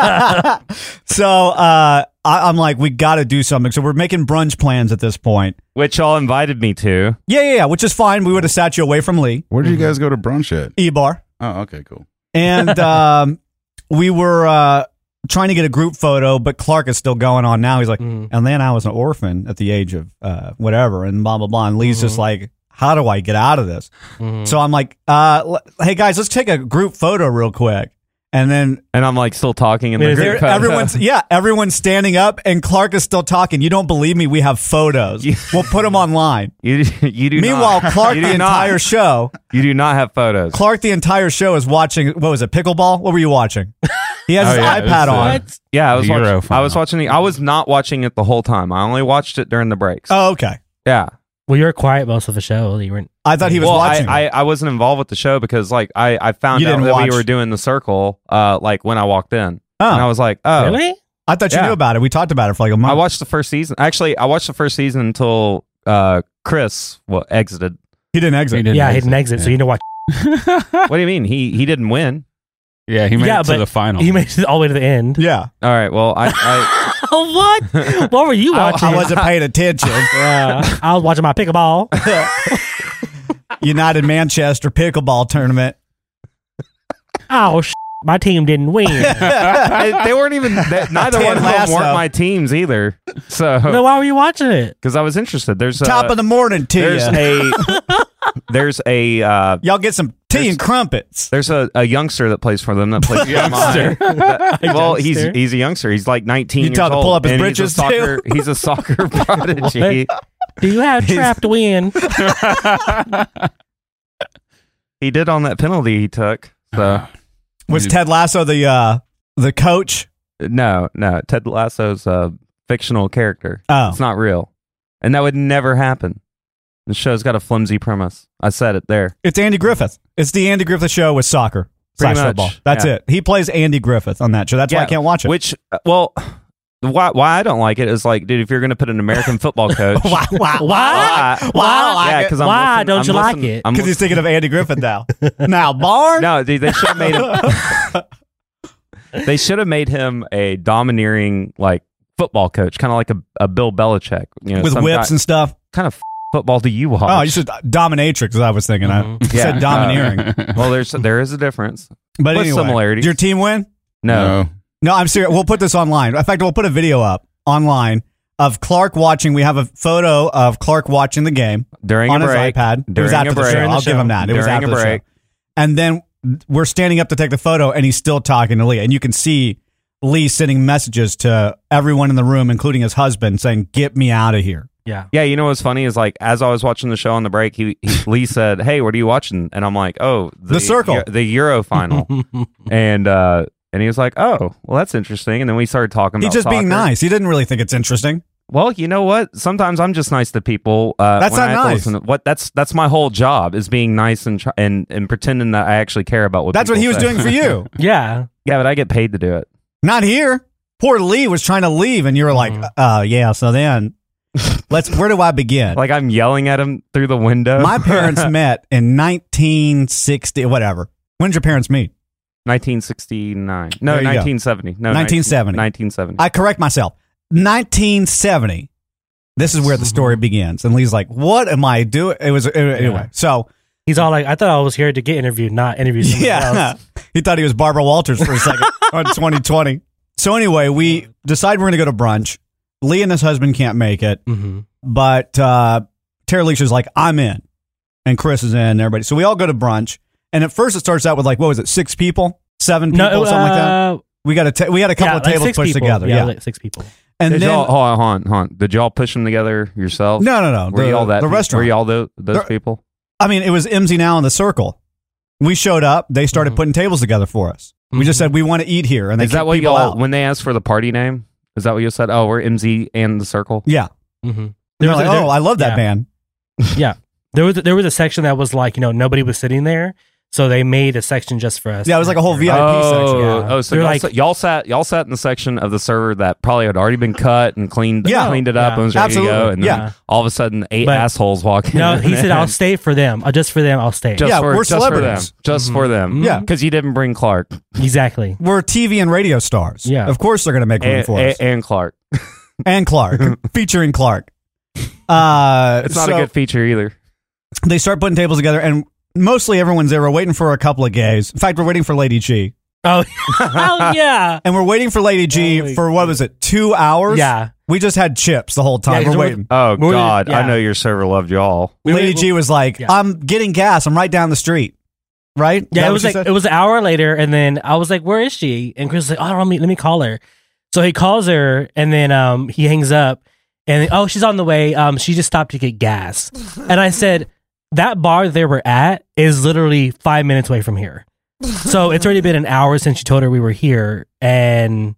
So I'm like, we got to do something. So we're making brunch plans at this point. Which y'all invited me to. Yeah, which is fine. We would have sat you away from Lee. Where did you guys go to brunch at? E-Bar. Oh, okay, cool. And we were trying to get a group photo, but Clark is still going on now. He's like, and then I was an orphan at the age of whatever, and blah, blah, blah. And Lee's just like, how do I get out of this? So I'm like, hey, guys, let's take a group photo real quick. And I'm like still talking in the group photo. Everyone's standing up, and Clark is still talking. You don't believe me? We have photos. We'll put them online. You do. Meanwhile, not. Clark the entire show. You do not have photos. Clark the entire show is watching. What was it? Pickleball? What were you watching? He has his iPad on. Yeah, I was watching. I was not watching it the whole time. I only watched it during the breaks. Oh, okay. Yeah. Well, you were quiet most of the show. You weren't. I thought he was watching. I wasn't involved with the show because I found out that we were doing the circle when I walked in. Oh. And I was like, oh. Really? I thought you knew about it. We talked about it for like a month. I watched the first season. Actually, I watched the first season until Chris exited. He didn't exit. He didn't exit. So you know what? What do you mean? He didn't win. Yeah, he made it to the final. He made it all the way to the end. Yeah. All right. Well, I what? What were you watching? I wasn't paying attention. I was watching my pickleball. United Manchester pickleball tournament. Oh, my team didn't win. they weren't even. Neither one of them weren't my teams either. So then why were you watching it? Because I was interested. There's top of the morning to There's a y'all get some tea and crumpets. There's a youngster that plays for them that plays for Youngster. well, he's a youngster. He's like 19 You years taught to old. pull up his and britches, too? He's a soccer prodigy. Do you have trap to win? He did on that penalty he took. So was Ted Lasso the coach? No. Ted Lasso's a fictional character. Oh. It's not real, and that would never happen. The show's got a flimsy premise. I said it there. It's Andy Griffith. It's the Andy Griffith show with soccer. Pretty / much, football. That's yeah. it. He plays Andy Griffith on that show. That's why I can't watch it. Which, well, why I don't like it is like, dude, if you're going to put an American football coach, Why? Yeah, because why don't you like it? Because he's thinking of Andy Griffith now. Now, Barn? No, dude, they should have made him. They should have made him a domineering like football coach, kind of like a Bill Belichick, you know, with whips and stuff. Kind of football do you watch? Oh, you said dominatrix. I was thinking. I said domineering. Well, there is a difference, but with anyway, similarities. Did your team win? No, I'm serious. We'll put this online. In fact, we'll put a video up online of Clark watching. We have a photo of Clark watching the game during on a break. his iPad. It was after the show. I'll give him that. It was after the show. And then we're standing up to take the photo, and he's still talking to Lee, and you can see Lee sending messages to everyone in the room, including his husband, saying, "Get me out of here." Yeah. You know what's funny is like as I was watching the show on the break, Lee said, "Hey, what are you watching?" And I'm like, "Oh, the Circle, the Euro final." and he was like, "Oh, well, that's interesting." And then we started talking about He's just soccer. being nice. He didn't really think it's interesting. Well, you know what? Sometimes I'm just nice to people. That's when not I have to nice. listen to- that's my whole job is being nice and pretending that I actually care about what. That's what people he was say. doing for you. Yeah, but I get paid to do it. Not here. Poor Lee was trying to leave, and you were like, yeah. So then, where do I begin? Like I'm yelling at him through the window. My parents met in 1960, whatever. When did your parents meet? 1969. No, There you go. 1970. No, 1970. 1970. I correct myself. 1970. This is where the story begins. And Lee's like, what am I doing? Anyway. So he's all like, I thought I was here to get interviewed, not interview somebody else. He thought he was Barbara Walters for a second on 2020. So anyway, we decide we're going to go to brunch. Lee and his husband can't make it, but Tara Leisha's like, I'm in, and Chris is in, and everybody. So we all go to brunch, and at first it starts out with like, what was it, 6 people, 7 people, something like that. We got we had a couple of tables pushed together. Yeah, like 6 people. And Did then y'all, hold on. Did y'all push them together yourself? No. Were y'all that? The restaurant. Were y'all those people? I mean, it was MZ Now in the Circle. We showed up. They started putting tables together for us. We just said we want to eat here, and they Is that kicked what people y'all out. when they asked for the party name? Is that what you said? Oh, we're MZ and the Circle. Yeah. They're like, oh, I love that band. Yeah, there was a section that was like, nobody was sitting there, so they made a section just for us. Yeah, it was like a whole VIP section. Oh, so y'all sat in the section of the server that probably had already been cut and cleaned it up and was ready to go, and then all of a sudden 8 assholes walk in. No, he said, "I'll stay for them. Just for them, I'll stay." We're celebrities. Just for them. Yeah, because you didn't bring Clark. Exactly. We're TV and radio stars. Yeah, of course they're going to make room for us. And Clark. And Clark, featuring Clark. It's not a good feature either. They start putting tables together, and mostly everyone's there. We're waiting for a couple of gays. In fact, we're waiting for Lady G. Oh, hell yeah. And we're waiting for Lady G for, what was it, 2 hours? Yeah. We just had chips the whole time. Yeah, we're waiting. Oh, God. I know your server loved y'all. Lady G was like, I'm getting gas. I'm right down the street. Right? Yeah, it was like it was an hour later, and then I was like, "Where is she?" And Chris was like, "Oh, let me call her." So he calls her, and then he hangs up, and she's on the way. She just stopped to get gas, and I said, "That bar they were at is literally 5 minutes away from here." So it's already been an hour since she told her we were here, and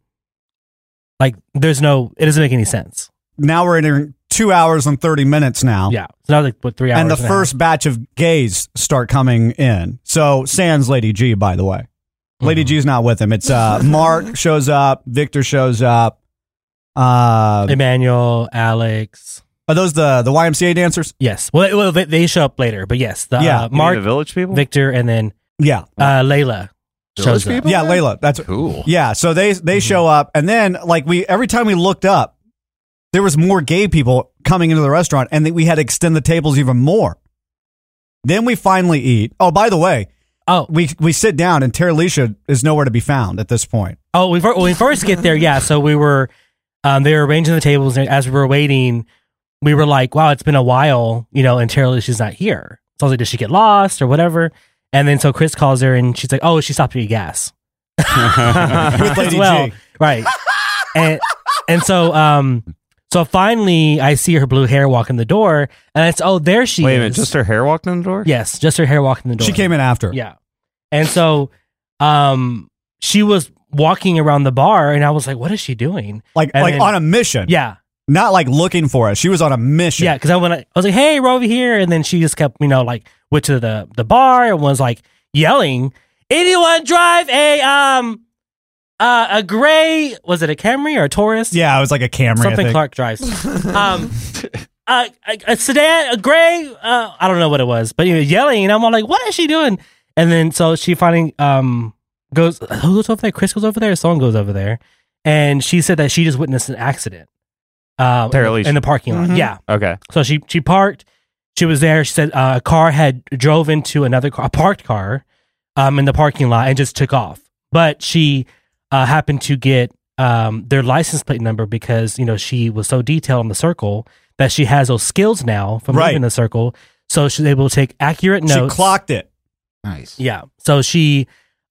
like, it doesn't make any sense. Now we're in 2 hours and 30 minutes now. Yeah, so now like 3 hours. And the first batch of gays start coming in. So sans Lady G, by the way. Lady G's not with him. It's Mark shows up, Victor shows up, Emmanuel, Alex. Are those the YMCA dancers? Yes. Well, they show up later, but yes, Mark, the Village people, Victor, and then Layla shows up. Yeah, Layla. That's cool. Yeah, so they show up, and then like every time we looked up, there was more gay people coming into the restaurant, and we had to extend the tables even more. Then we finally eat. Oh, by the way, we sit down, and Tara Alicia is nowhere to be found at this point. Oh, when we first get there, yeah. So we were, they were arranging the tables, and as we were waiting, we were like, "Wow, it's been a while," and Tara Alicia's not here. So I was like, "Did she get lost or whatever?" And then so Chris calls her, and she's like, "Oh, she stopped to get gas." With Lady G. Right? And so so finally, I see her blue hair walk in the door, and it's there she is. Wait a minute, just her hair walked in the door? Yes, just her hair walked in the door. She came in after. Yeah, and so she was walking around the bar, and I was like, "What is she doing?" Like on a mission. Yeah, not like looking for us. She was on a mission. Yeah, because I was like, "Hey, we're over here," and then she just kept, like went to the bar and was like yelling, "Anyone drive a gray, was it a Camry or a Taurus?" Yeah, it was like a Camry. Something Clark drives. A sedan, a gray. I don't know what it was, but yelling, and I'm all like, "What is she doing?" And then so she finally goes. Who goes over there? Chris goes over there. Someone goes over there, and she said that she just witnessed an accident. In the parking lot. Mm-hmm. Yeah. Okay. So she parked. She was there. She said a car had drove into another car, a parked car, in the parking lot, and just took off. But she happened to get their license plate number because she was so detailed on the circle that she has those skills now from leaving the circle. So she's able to take accurate notes. She clocked it. Nice. Yeah. So she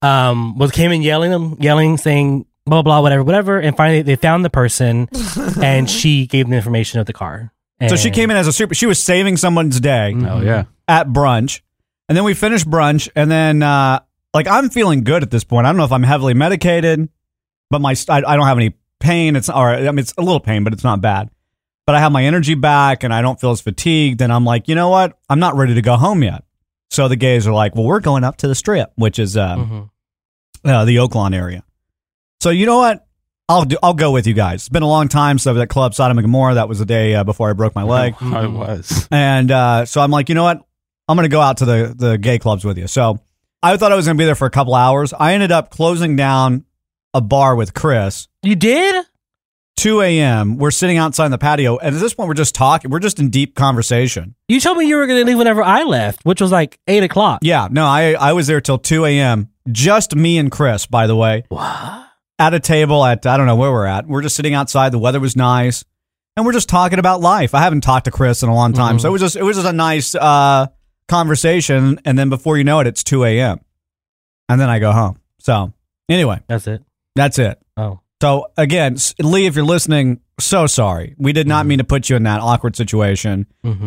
came in yelling, saying blah blah whatever, and finally they found the person, and she gave them the information of the car. So she came in as she was saving someone's day. Oh yeah. At brunch, and then we finished brunch, and then I'm feeling good at this point. I don't know if I'm heavily medicated, but I don't have any pain. It's a little pain, but it's not bad. But I have my energy back, and I don't feel as fatigued. And I'm like, you know what? I'm not ready to go home yet. So the gays are like, well, we're going up to the Strip, which is the Oaklawn area. So you know what? I'll go with you guys. It's been a long time since I was at Club Sodom and Gomorrah. That was the day before I broke my leg. I was. And so I'm like, you know what? I'm going to go out to the gay clubs with you. So I thought I was going to be there for a couple hours. I ended up closing down a bar with Chris. You did? 2 a.m. We're sitting outside in the patio. And at this point, we're just talking. We're just in deep conversation. You told me you were going to leave whenever I left, which was like 8 o'clock. Yeah. No, I was there till 2 a.m. Just me and Chris, by the way. What? At a table at, I don't know where we're at. We're just sitting outside. The weather was nice. And we're just talking about life. I haven't talked to Chris in a long time. So it was just a nice conversation. And then before you know it, it's 2 a.m. And then I go home. So anyway. That's it. Oh. So again, Lee, if you're listening, so sorry. We did not mean to put you in that awkward situation.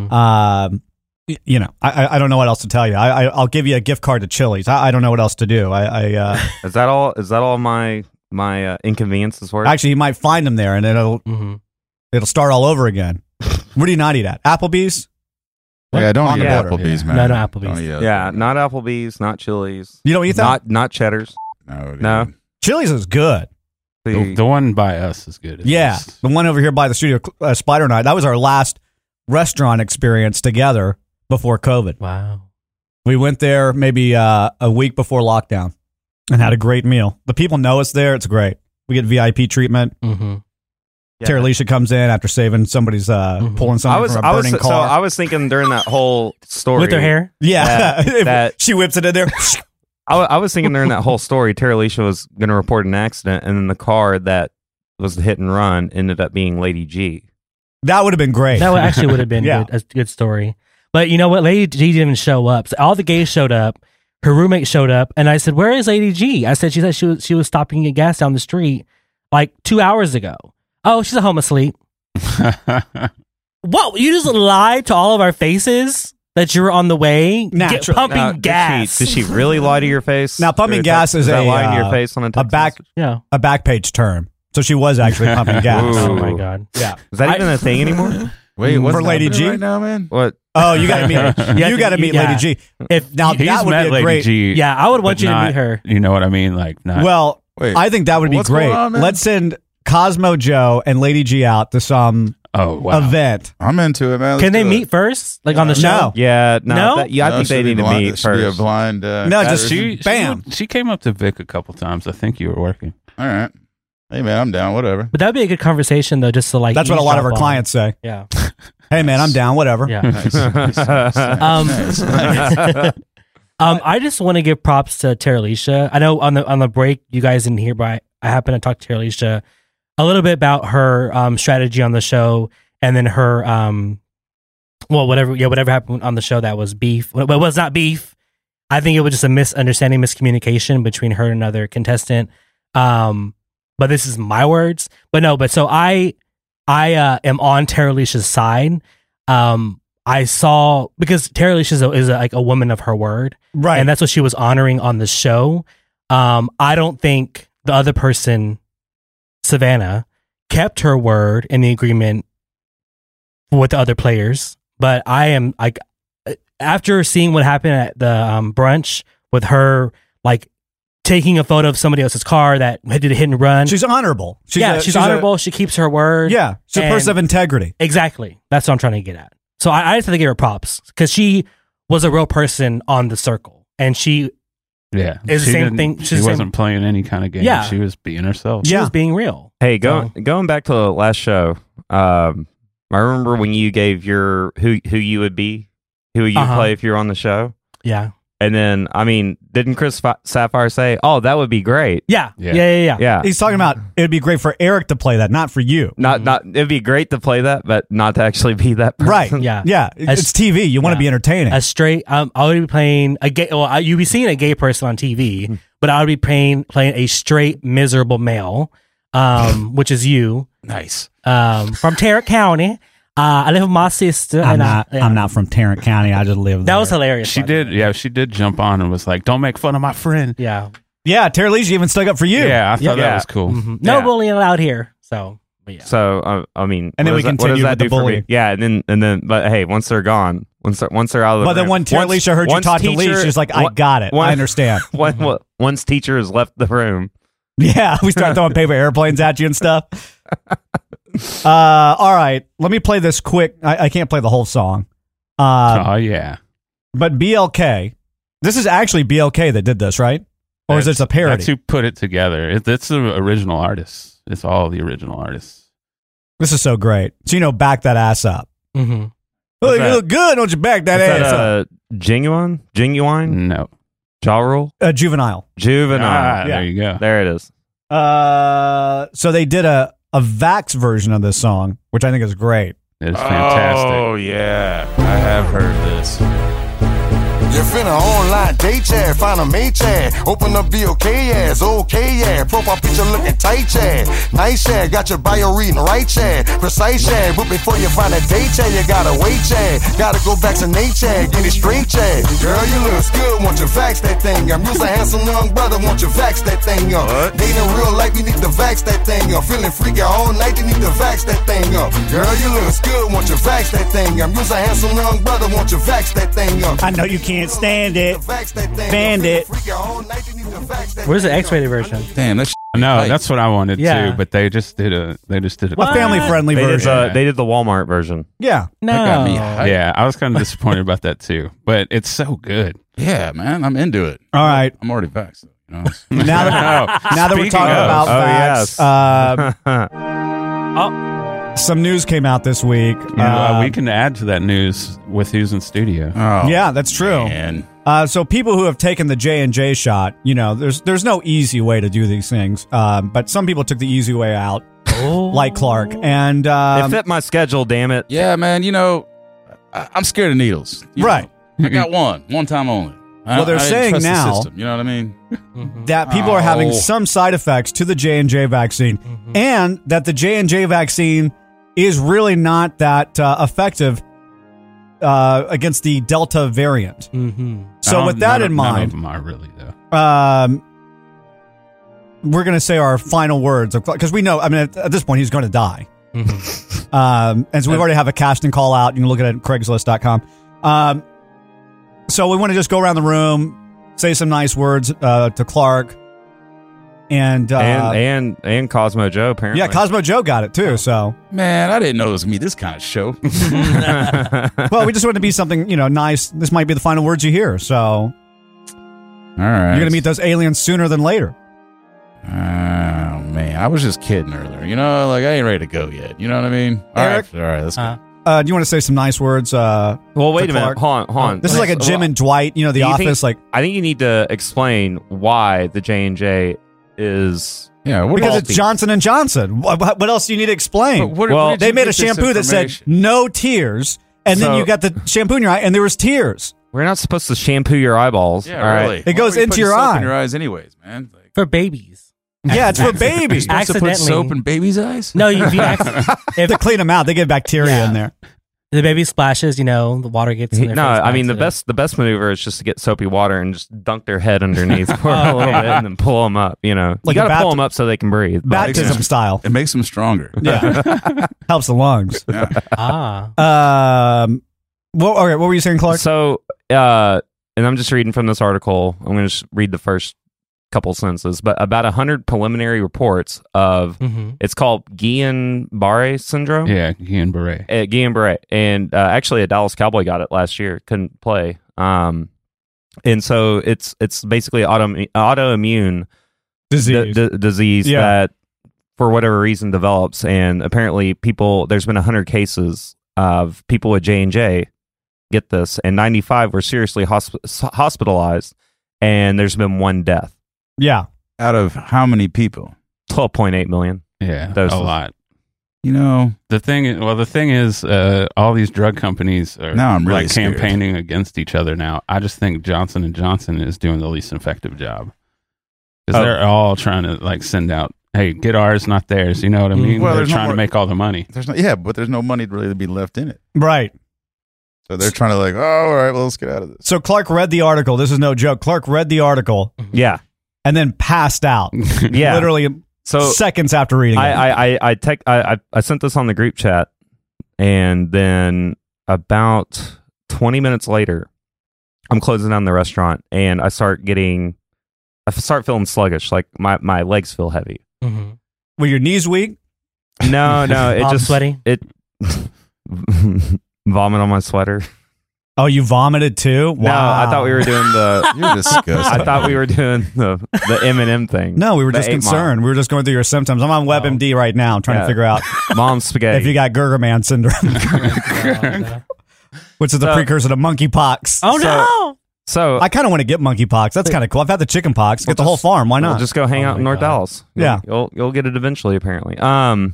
I don't know what else to tell you. I'll give you a gift card to Chili's. I don't know what else to do. Is that all my inconveniences were? Actually, you might find them there, and it'll start all over again. Where do you not eat at? Applebee's? Yeah, I don't eat Applebee's, man. No, Applebee's. Yeah, not Applebee's, not Chili's. You don't eat that? Not Cheddar's. No. Chili's is good. The one by us is good. Yeah, the one over here by the studio, Spider Night. That was our last restaurant experience together before COVID. Wow. We went there maybe a week before lockdown and had a great meal. The people know us there. It's great. We get VIP treatment. Mm-hmm. Yeah. Tara Alicia comes in after saving somebody's pulling something from a burning car. So I was thinking during that whole story with her hair. Yeah, that she whips it in there. I was thinking during that whole story, Tara Alicia was going to report an accident, and then the car that was the hit and run ended up being Lady G. That would have been great. That actually would have been a good story. But you know what? Lady G didn't even show up. So all the gays showed up. Her roommate showed up, and I said, "Where is Lady G?" I said, "She said she was stopping to get gas down the street like 2 hours ago." Oh, she's at home asleep. What? You just lied to all of our faces that you were on the way pumping gas. Did she really lie to your face? Now, pumping gas is lying to your face on a back page term. So she was actually pumping gas. Oh my god! Yeah, is that even a thing anymore? Wait, what's for Lady G right now, man? What? Oh, you got to meet. You got to meet Lady G. Now that would be a Lady great. G, yeah, I would want you to meet her. You know what I mean? Like, not. Well, wait, I think that would be great. On, let's send Cosmo Joe and Lady G out to some Oh, wow. event. I'm into it, man. Can they meet first, like on the show? No. Yeah, no. No? I think they need to meet Should be a first. blind. No, just bam. She came up to Vic a couple times. I think you were working. All right. Hey, man, I'm down. Whatever. But that'd be a good conversation, though, just to like. That's what a lot of our eavesdrop on. clients say. Yeah. Hey, man, I'm down. Whatever. Yeah. Nice. I just want to give props to Tara Alicia. I know on the break you guys didn't hear, but I happened to talk to Tara Alicia a little bit about her strategy on the show, and then her whatever happened on the show that was beef. Well, it was not beef. I think it was just a misunderstanding, miscommunication between her and another contestant. But this is my words. So I am on Tara Alicia's side. I saw, because Tara Alicia is like a woman of her word, Right. and that's what she was honoring on the show. I don't think the other person, Savannah, kept her word in the agreement with the other players. But I am like, after seeing what happened at the brunch with her, like taking a photo of somebody else's car that did a hit and run. She's honorable. She's honorable. She keeps her word. Yeah. She's a person of integrity. Exactly. That's what I'm trying to get at. So I just have to give her props because she was a real person on the circle, and she Yeah, is the same thing. She wasn't playing any kind of game. Yeah. She was being herself. She was being real. Hey, going back to the last show, I remember when you gave your who you would be, who you play if you're on the show. Yeah. And then, I mean, didn't Chris Sapphire say, "Oh, that would be great"? Yeah. He's talking about it'd be great for Eric to play that, not for you. Not it'd be great to play that, but not to actually be that person. Right. Yeah. It's TV. You want to be entertaining. A straight. I would be playing a gay. Well, you'd be seeing a gay person on TV, but I would be playing a straight miserable male, which is you. Nice. From Tarrant County. I live with my sister. I'm not from Tarrant County. I just live there. That was hilarious. She did jump on and was like, "Don't make fun of my friend." Yeah. Yeah, Tara Alicia even stuck up for you. Yeah, I thought that was cool. Mm-hmm. No bullying allowed here. So, but yeah. So I mean, and then we continue with the bullying. Yeah, and then, but hey, once they're gone, once they're out of the but then when Tara Alicia heard you talk to Lee, she's like, "I got it. I understand." Once teacher has left the room, yeah, we start throwing paper airplanes at you and stuff. All right, let me play this quick. I can't play the whole song. Oh yeah, but BLK. This is actually BLK that did this, right? Or is this a parody? That's who put it together. It's the original artists. It's all the original artists. This is so great. So back that ass up. Mm-hmm. Oh, you look good. Don't you back that ass up? Genuine? No. Ja Rule? Juvenile. Yeah. There you go. There it is. So they did a Vax version of this song, which I think is great. It's fantastic. Oh, yeah. I have heard this. You finna online date chat, find a mate chat, open up BLK ass, okay yeah, profile picture looking tight chat, nice chat, got your bio reading right chat, precise chat, but before you find a date chat, you gotta wait chat, gotta go vaccinate chat, get it straight chat, girl you look good, want you vax that thing up, you's a handsome young brother, want you vax that thing up, dating real life, you need to vax that thing up, feeling freaky all night, you need to vax that thing up, girl you look good, want you vax that thing up, you's a handsome young brother, want you vax that thing up. I know you can't stand it. Bandit. Where's the X-rated version? Damn, that's no, that's what I wanted too. But they just did a family friendly version. They did the Walmart version. Yeah, no, that got me hyped. Yeah, I was kind of disappointed about that too. But it's so good. Yeah, man, I'm into it. All right, I'm already vaxxed. Now that we're talking about vax, some news came out this week. We can add to that news with who's in studio. Oh, yeah, that's true. Man. So people who have taken the J&J shot, there's no easy way to do these things. But some people took the easy way out, like Clark. And it fit my schedule, damn it. Yeah, man, I'm scared of needles. Right. I got one time only. Well, they're saying now, the system, you know what I mean? that people are having some side effects to the J&J vaccine, and that the J&J vaccine is really not that effective against the Delta variant. Mm-hmm. So with that in mind, none of them are really though. We're going to say our final words because we know. I mean, at this point, he's going to die. Mm-hmm. And so we already have a casting call out. You can look at it at Craigslist.com. So we want to just go around the room, say some nice words to Clark, And Cosmo Joe, apparently. Yeah, Cosmo Joe got it too. So, man, I didn't know it was gonna be this kind of show. Well, we just want it to be something, nice. This might be the final words you hear. So, all right, you're gonna meet those aliens sooner than later. Oh man, I was just kidding earlier. I ain't ready to go yet. You know what I mean? Eric? All right, let's go. Do you want to say some nice words? Well, wait a minute. Hold on. This is like a Jim and Dwight, The Office. I think you need to explain why the J&J is... Yeah, because it's Johnson & Johnson. What else do you need to explain? Well, they made a shampoo that said no tears, and then you got the shampoo in your eye, and there was tears. We're not supposed to shampoo your eyeballs. Yeah, all really. Right? It goes into your eye. In your eyes, anyways, man. For babies. Yeah, it's for babies. You're supposed to put soap in babies' eyes? No, if to clean them out, they get bacteria in there. The baby splashes, the water gets in their face. I mean, the best maneuver is just to get soapy water and just dunk their head underneath for a little bit and then pull them up, you got to pull them up so they can breathe. Baptism style. It makes them stronger. Yeah. Helps the lungs. Yeah. What were you saying, Clark? So, and I'm just reading from this article. I'm going to just read the first couple sentences, but about 100 preliminary reports of it's called Guillain-Barré syndrome. Yeah, Guillain-Barré. Guillain-Barré, and actually a Dallas Cowboy got it last year, couldn't play. And so it's basically autoimmune disease, disease that for whatever reason develops, and apparently there's been 100 cases of people with J&J get this, and 95 were seriously hospitalized, and there's been one death. Yeah. Out of how many people? 12.8 million. Yeah, doses. A lot. The thing is, all these drug companies are now I'm really campaigning against each other now. I just think Johnson & Johnson is doing the least effective job. Because they're all trying to send out, hey, get ours, not theirs. You know what I mean? Well, they're trying to make all the money. But there's no money really to be left in it. Right. So they're trying to all right, well, let's get out of this. So Clark read the article. This is no joke. Clark read the article. Yeah. And then passed out. Yeah. Literally seconds after reading it. I sent this on the group chat, and then about 20 minutes later, I'm closing down the restaurant, and I start feeling sluggish, like my legs feel heavy. Mm-hmm. Were your knees weak? No, it just sweaty. Vomit on my sweater. Oh, you vomited too? Wow. No, I thought we were doing You're disgusting. I thought we were doing the M&M thing. No, we were just concerned. We were just going through your symptoms. I'm on WebMD right now. I'm trying to figure out mom's spaghetti if you got Gergerman syndrome, which is the precursor to monkeypox. Oh no! So I kind of want to get monkeypox. That's kind of cool. I've had the chicken pox. Get the whole farm. Why not? Just go hang out in North Dallas. You'll get it eventually. Apparently. No,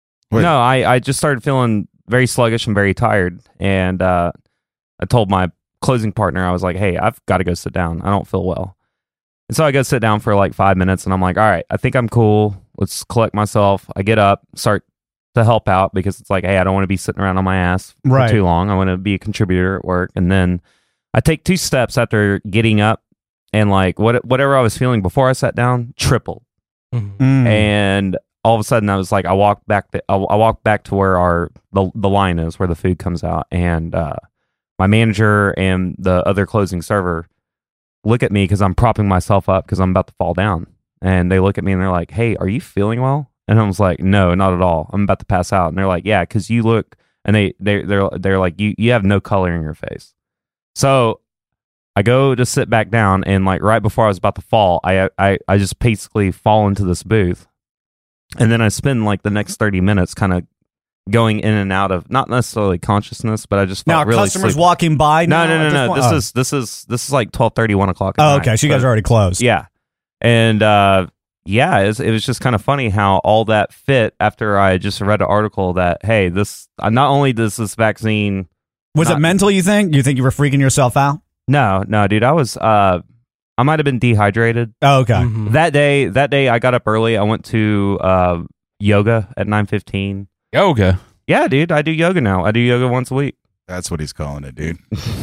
I just started feeling very sluggish and very tired, and I told my closing partner, I was like, hey, I've got to go sit down. I don't feel well. And so I go sit down for 5 minutes, and I'm like, all right, I think I'm cool. Let's collect myself. I get up, start to help out, because it's like, hey, I don't want to be sitting around on my ass for too long. I want to be a contributor at work. And then I take 2 steps after getting up, and whatever I was feeling before I sat down tripled. Mm. And all of a sudden I was like, I walked back to where the line is, where the food comes out, and my manager and the other closing server look at me because I'm propping myself up because I'm about to fall down. And they look at me and they're like, hey, are you feeling well? And I was like, no, not at all. I'm about to pass out. And they're like, yeah, because you look, and they're like, you have no color in your face. So I go to sit back down, and right before I was about to fall, I just basically fall into this booth. And then I spend the next 30 minutes kind of going in and out of not necessarily consciousness, but I just felt really customers sleepy. walking by. No. This is 12:30, 1 o'clock. Oh, okay. So you guys are already closed. Yeah, and it was just kind of funny how all that fit after I just read an article that hey, this not only does this vaccine was it mental? You think you were freaking yourself out? No, dude. I was. I might have been dehydrated. Oh, okay. Mm-hmm. That day I got up early. I went to yoga at 9:15. Yoga? Yeah, dude. I do yoga now. I do yoga once a week. That's what he's calling it, dude.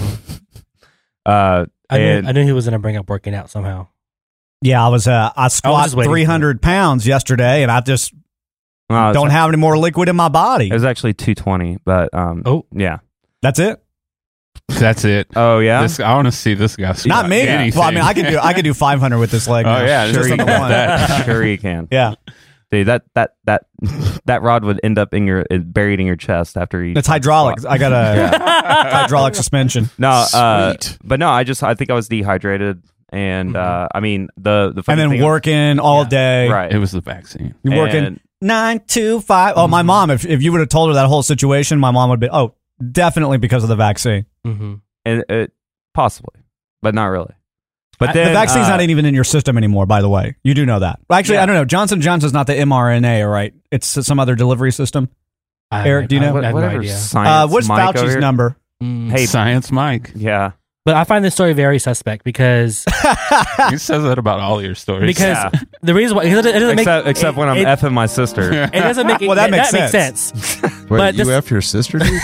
I knew he was going to bring up working out somehow. Yeah, I squat 300 pounds yesterday, and I just don't have any more liquid in my body. It was actually 220, but yeah. That's it? That's it. Oh yeah. I want to see this guy. Not me. Anything. Well, I mean, I could do 500 with this leg. Oh now. yeah, Sure just you on the can. one. Sure you can. Yeah. Dude, that rod would end up buried in your chest after you. It's hydraulic. I got a hydraulic suspension. No, Sweet. but no, I think I was dehydrated, and I mean the And funny then thing working all day. right? It was the vaccine. You're working And- 9 to 5. Oh, my mom, if you would have told her that whole situation, my mom would be, oh, definitely because of the vaccine. Mm-hmm. and possibly, but not really. But then the vaccine's not even in your system anymore, by the way. You do know that. Actually, I don't know. Johnson & Johnson's not the mRNA, right? It's some other delivery system. Eric, do you know? I have no Whatever. idea. Science What's Mike over Fauci's here. number? Hey, Science Mike. yeah. But I find this story very suspect because He says that about all your stories. the reason why it doesn't make Except when I'm it, effing my sister. it doesn't make Well, that makes sense. Wait, But you this- F your sister, dude?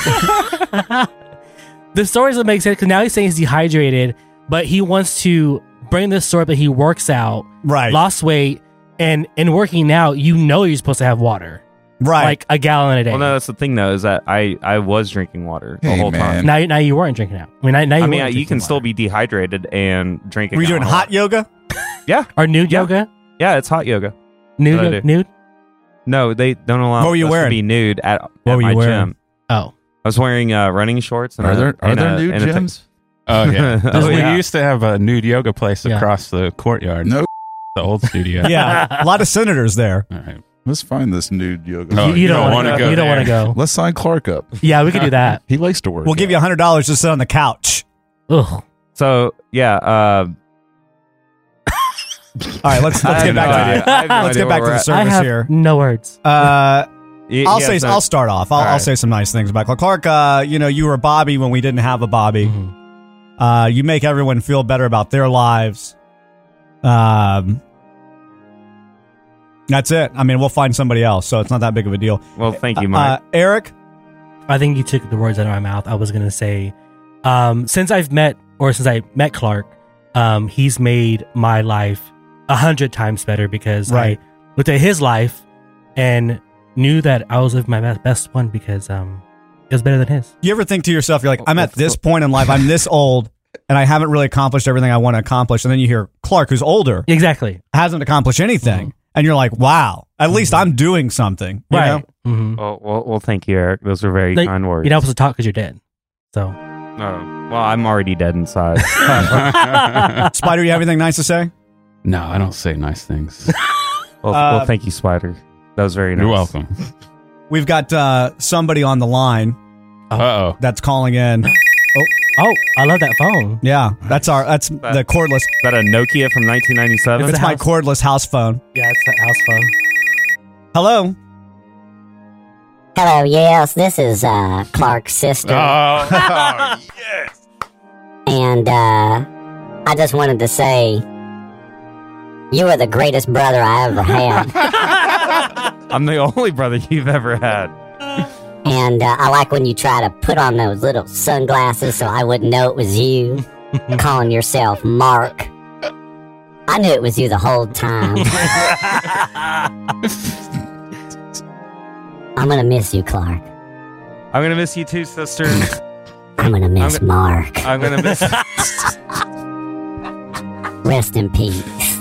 The story doesn't make sense because now he's saying he's dehydrated, but he wants to bring this story up that he works out, Right. lost weight, and in working out, you're supposed to have water, Right. like a gallon a day. Well, no, that's the thing though, is that I was drinking water the Hey, whole time. man. Now you weren't drinking out. Now you I mean, weren't you drinking can still water. be dehydrated and drink. Were you doing hot yoga? Yeah, or nude Yeah. yoga. yeah, it's hot yoga. Nude, What I do. nude. No, they don't allow. What were you us to wearing? be nude at What were my you wearing? gym. Oh, I was wearing running shorts. And Are there nude and gyms? Oh yeah. Oh, we yeah. used to have a nude yoga place Yeah. across the courtyard. No. The old studio. Yeah. A lot of senators there. All right. Let's find this nude yoga. Oh, you don't wanna want to go You don't there. want to go. Let's sign Clark up. Yeah, we could do that. He likes to work. We'll give you $100 to sit on the couch. Ugh. So yeah, All right, let's I get have back no to idea. I have no let's idea get back where to the we're I service have here. no words. I'll start off. I'll right. say some nice things about Clark. Clark, you were Bobby when we didn't have a Bobby. Mhm. You make everyone feel better about their lives. That's it. I mean, we'll find somebody else, so it's not that big of a deal. Well, thank you, Mike. Eric? I think you took the words out of my mouth. I was gonna say, since I met Clark, he's made my life 100 times better because Right. I looked at his life and knew that I was living my best one because it was better than his. You ever think to yourself, you're like, I'm at this point in life, I'm this old, and I haven't really accomplished everything I want to accomplish. And then you hear Clark, who's older, Exactly. hasn't accomplished anything. And you're like, wow, at least I'm doing something. You know? Mm-hmm. Well, thank you, Eric. Those are very Like, kind words. You're not supposed to talk because you're dead. So Well, I'm already dead inside. Spider, you have anything nice to say? No, I don't say nice things. well, thank you, Spider. That was very nice. You're welcome. We've got somebody on the line Uh-oh. that's calling in. Oh, I love that phone. Yeah, that's the cordless. Is that a Nokia from 1997? It's my cordless house phone. Yeah, it's that house phone. Hello. Hello, yes, this is Clark's sister. Yes. And I just wanted to say, you are the greatest brother I ever had. I'm the only brother you've ever had. And I like when you try to put on those little sunglasses so I wouldn't know it was you, calling yourself Mark. I knew it was you the whole time. I'm gonna miss you, Clark. I'm gonna miss you too, sister. I'm gonna miss Mark. I'm gonna miss. Rest in peace.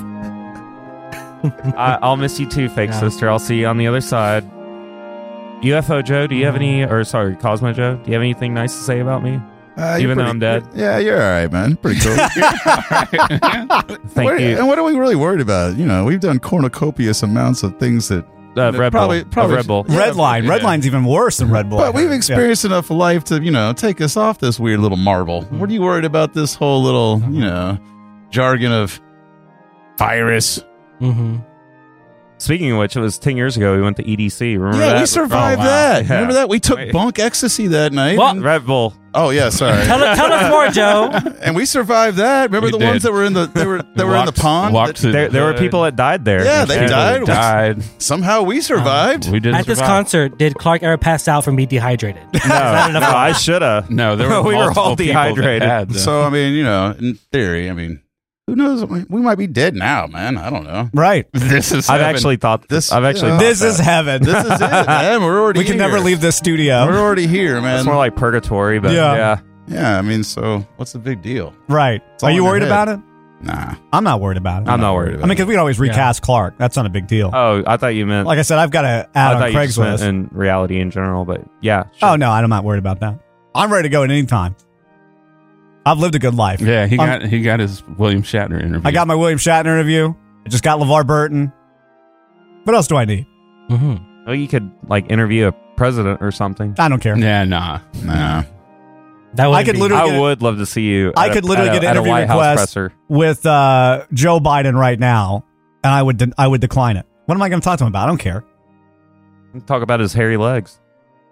I'll miss you too, fake sister. I'll see you on the other side. UFO Joe, do you have any, or sorry, Cosmo Joe, do you have anything nice to say about me? Even though I'm dead? Yeah, you're all right, man. Pretty cool. Thank you. And what are we really worried about? We've done cornucopious amounts of things that Red Bull. Red Bull. Red Line. Red Line's even worse than Red Bull. But we've experienced enough life to, take us off this weird little marble. What are you worried about this whole little, jargon of virus? Mm-hmm. Speaking of which, it was 10 years ago we went to EDC. Remember that? Yeah, we survived that. Yeah. Remember that? We took bunk ecstasy that night. What? Red Bull. Oh yeah, sorry. Tell us more, Joe. And we survived that. Remember We the did. ones that were in the they were in the pond? There were people that died there. Yeah, they died. Died. Somehow we survived. We didn't At this survive. concert, did Clark ever pass out from being dehydrated? No, I should have. No, there were we were all multiple people that dehydrated. had them. So I mean, in theory, who knows? We might be dead now, man. I don't know. Right. This is I've heaven. actually thought This- I've actually. yeah. thought This that. is heaven. This is it, man. We're already We can here. never leave this studio. We're already here, man. It's more like purgatory, but Yeah. yeah. Yeah, I mean, so what's the big deal? Right. It's all Are you in your worried head. about it? Nah. I'm not worried about it. I'm not worried I mean, because we can always recast Clark. That's not a big deal. Oh, I thought you meant. Like I said, I've got an ad I on thought you just meant Craigslist. in reality in general, but yeah. Oh, no, I'm not worried about that. I'm ready to go at any time. I've lived a good life. Yeah, he got his William Shatner interview. I got my William Shatner interview. I just got LeVar Burton. What else do I need? Mm-hmm. Oh, you could like interview a president or something. I don't care. Yeah, nah. I could literally. I would love to see you. I could literally get an interview White House request presser. with Joe Biden right now, and I would decline it. What am I going to talk to him about? I don't care. Talk about his hairy legs.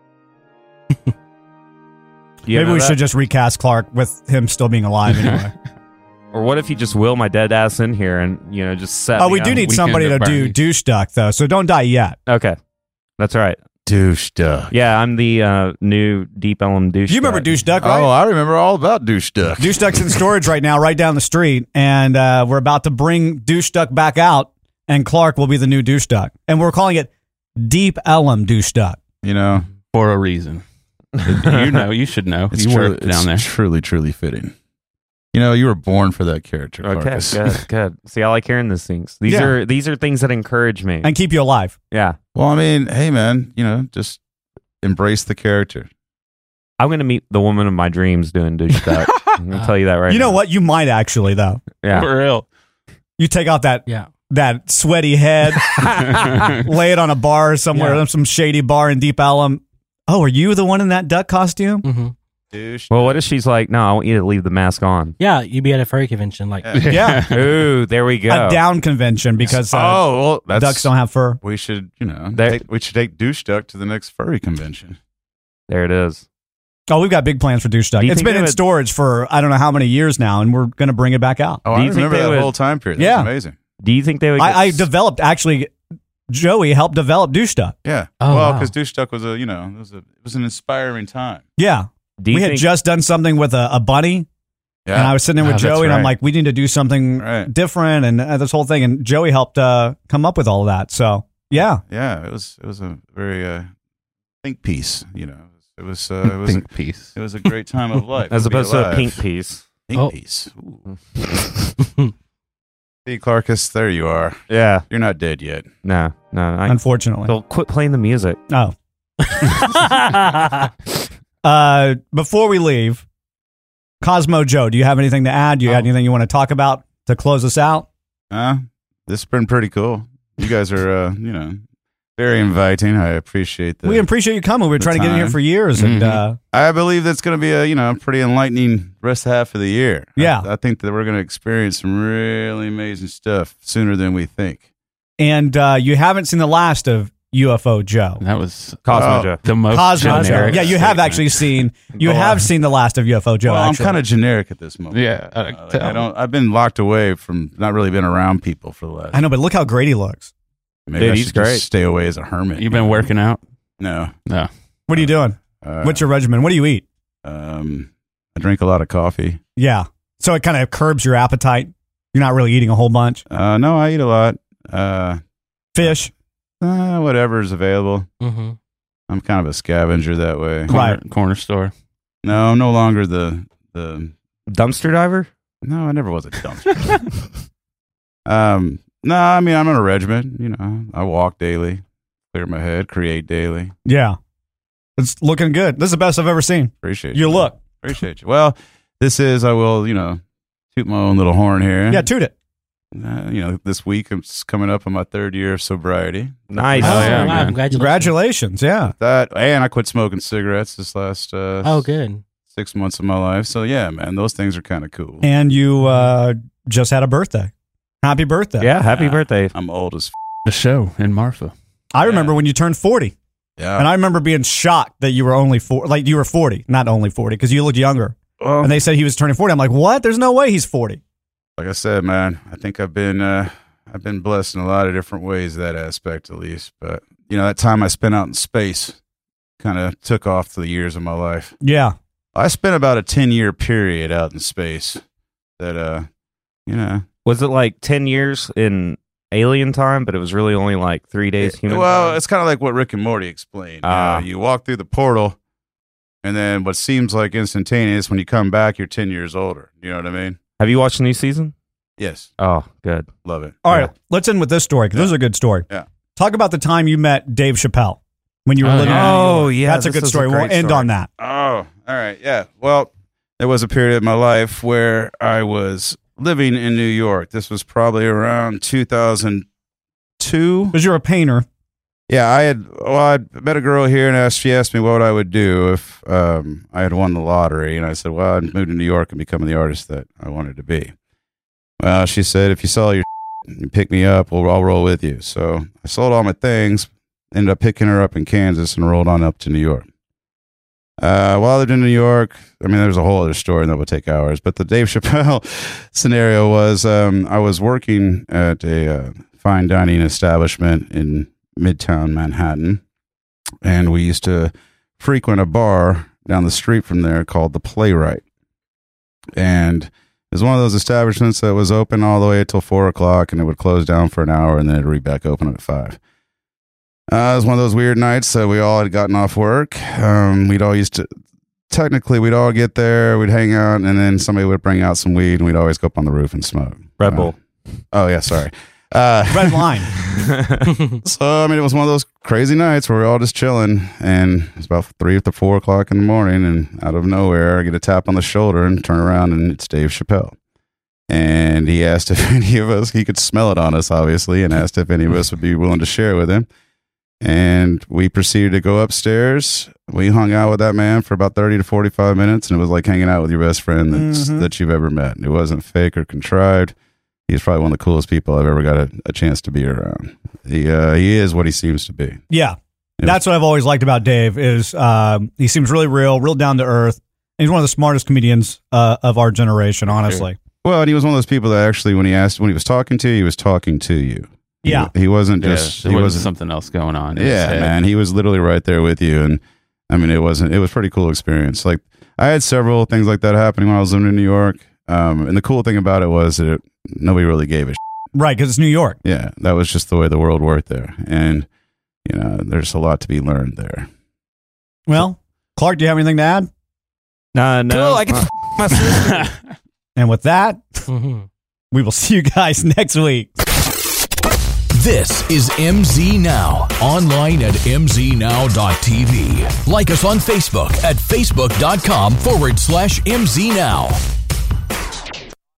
Maybe we should just recast Clark with him still being alive anyway. Or what if you just will my dead ass in here and just set? Oh, me we do up? need somebody to do douche duck though, so don't die yet. Okay, that's all right. Douche duck. Yeah, I'm the new Deep Ellum douche. You remember douche duck, right? Oh, I remember all about douche duck. Douche duck's in storage right now, right down the street, and we're about to bring douche duck back out, and Clark will be the new douche duck, and we're calling it Deep Ellum douche duck. You know, for a reason. You should know. It's you true, worked down there. It's truly fitting. You know, you were born for that character. Okay, Clarkus. good. See, I like hearing these things. These are things that encourage me and keep you alive. Yeah. Well, I mean, hey, man, just embrace the character. I'm going to meet the woman of my dreams doing douche duck. I'm going to tell you that right now. You know what? You might actually though. Yeah. For real. You take off that sweaty head, lay it on a bar somewhere, some shady bar in Deep Ellum. Oh, are you the one in that duck costume? Mm-hmm. Douche. Well, what if she's like, no, I want you to leave the mask on? Yeah, you'd be at a furry convention. Like, Yeah. Ooh, there we go. A down convention because ducks don't have fur. We should, we should take douche duck to the next furry convention. There it is. Oh, we've got big plans for douche duck. Do you It's think been they in would- storage for I don't know how many years now, and we're going to bring it back out. Oh, Do I you think remember they that would- whole time period. Yeah. That's amazing. Do you think they would? I developed actually. Joey helped develop douche duck. Yeah. Oh, well, wow. because douche duck was it was an inspiring time. Yeah, Do you we had think- just done something with a bunny. Yeah. And I was sitting there with Oh, that's Joey, and I'm right. like, we need to do something different, and this whole thing. And Joey helped come up with all of that. So yeah, Yeah, it was a very think piece. It was Think piece. It was a great time of life As to be opposed to a alive. pink piece. Pink Oh. piece. Ooh. Hey, Clarkus, there you are. Yeah. You're not dead yet. No. unfortunately. They'll quit playing the music. Oh. Before we leave, Cosmo Joe, do you have anything to add? Do you have anything you want to talk about to close us out? This has been pretty cool. You guys are, very inviting. I appreciate that. We appreciate you coming. We've been trying to get in here for years, and I believe that's going to be a pretty enlightening rest half of the year. Yeah. I think that we're going to experience some really amazing stuff sooner than we think. and you haven't seen the last of UFO Joe. That was Cosmo Joe. the most Cosmo Joe. generic Yeah, you have statement. actually seen. You Go have on. seen the last of UFO Joe. Well, actually. I'm kind of generic at this moment. Yeah, I don't. I've been locked away from not really been around people for the last. I know, but look how great he looks. Maybe Dude, I he's should just great. stay away as a hermit. You've been working out? No. No. What are you doing? What's your regimen? What do you eat? I drink a lot of coffee. Yeah, so it kind of curbs your appetite. You're not really eating a whole bunch. No, I eat a lot. Fish. Whatever's available. Mm-hmm. I'm kind of a scavenger that way. Corner store. No, no longer the dumpster diver. No, I never was a dumpster. No, I mean I'm on a regimen. I walk daily, clear my head, create daily. Yeah, it's looking good. This is the best I've ever seen. Appreciate you. Look. Appreciate you. Well, this is. I will. Toot my own little horn here. Yeah, toot it. This week I'm coming up on my 3rd year of sobriety. Nice. Oh, yeah, wow, man. congratulations. Yeah. And I quit smoking cigarettes this last. Oh, good. 6 months of my life. So yeah, man, those things are kind of cool. And you just had a birthday. Happy birthday. Yeah, happy birthday. I'm old as The show in Marfa. I remember when you turned 40. Yeah. And I remember being shocked that you were only 40. Like you were 40, not only 40, because you looked younger. Well, And they said he was turning 40. I'm like, what? There's no way he's 40. like I said, man, I think I've been blessed in a lot of different ways, that aspect at least. But that time I spent out in space kind of took off the years of my life. Yeah. I spent about a 10-year period out in space that Was it like 10 years in alien time, but it was really only like 3 days human well, time? it's kind of like what Rick and Morty explained. Ah. You walk through the portal And then what seems like instantaneous, when you come back, you're 10 years older. You know what I mean? Have you watched the new season? Yes. Oh, good. Love it. All right, let's end with this story because this is a good story. Yeah. Talk about the time you met Dave Chappelle when you were living in New York. Oh, yeah. That's a good story. We'll end on that. Oh, all right. Yeah. Well, there was a period of my life where I was living in New York. This was probably around 2002. Because you're a painter. Yeah, I met a girl here, and she asked me what I would do if I had won the lottery, and I said, well, I'd move to New York and become the artist that I wanted to be. Well, she said, if you sell your and pick me up, I'll roll with you. So I sold all my things, ended up picking her up in Kansas, and rolled on up to New York. While I lived in New York, I mean, there's a whole other story that would take hours, but the Dave Chappelle scenario was I was working at a fine dining establishment in Midtown Manhattan, and we used to frequent a bar down the street from there called The Playwright. And it was one of those establishments that was open all the way until 4 o'clock, and it would close down for an hour, and then it'd be back open at 5. It was one of those weird nights that we all had gotten off work. We'd all get there, we'd hang out, and then somebody would bring out some weed, and we'd always go up on the roof and smoke. Red Bull. Oh, yeah, sorry. Red line. So, I mean, it was one of those crazy nights where we're all just chilling, and it's about 3 to 4 o'clock in the morning, and out of nowhere, I get a tap on the shoulder and turn around, and it's Dave Chappelle. And he asked if any of us, he could smell it on us, obviously, and asked if any of us would be willing to share with him. And we proceeded to go upstairs. We hung out with that man for about 30 to 45 minutes, and it was like hanging out with your best friend that you've ever met. It wasn't fake or contrived. He's probably one of the coolest people I've ever got a chance to be around. He is what he seems to be. Yeah. That's what I've always liked about Dave is he seems really real down to earth. And he's one of the smartest comedians of our generation, honestly. Sure. Well, and he was one of those people that actually, when he was talking to you, he was talking to you. Yeah. He wasn't just... there wasn't something else going on. Yeah, man. He was literally right there with you. And I mean, it was a pretty cool experience. Like, I had several things like that happening when I was living in New York. And the cool thing about it was that nobody really gave a shit. Right, because it's New York. Yeah, that was just the way the world worked there. And, you know, there's a lot to be learned there. Well, Clark, do you have anything to add? No. Cool, I can my sister. And with that, we will see you guys next week. This is MZ Now, online at mznow.tv. Like us on Facebook at facebook.com/MZ Now.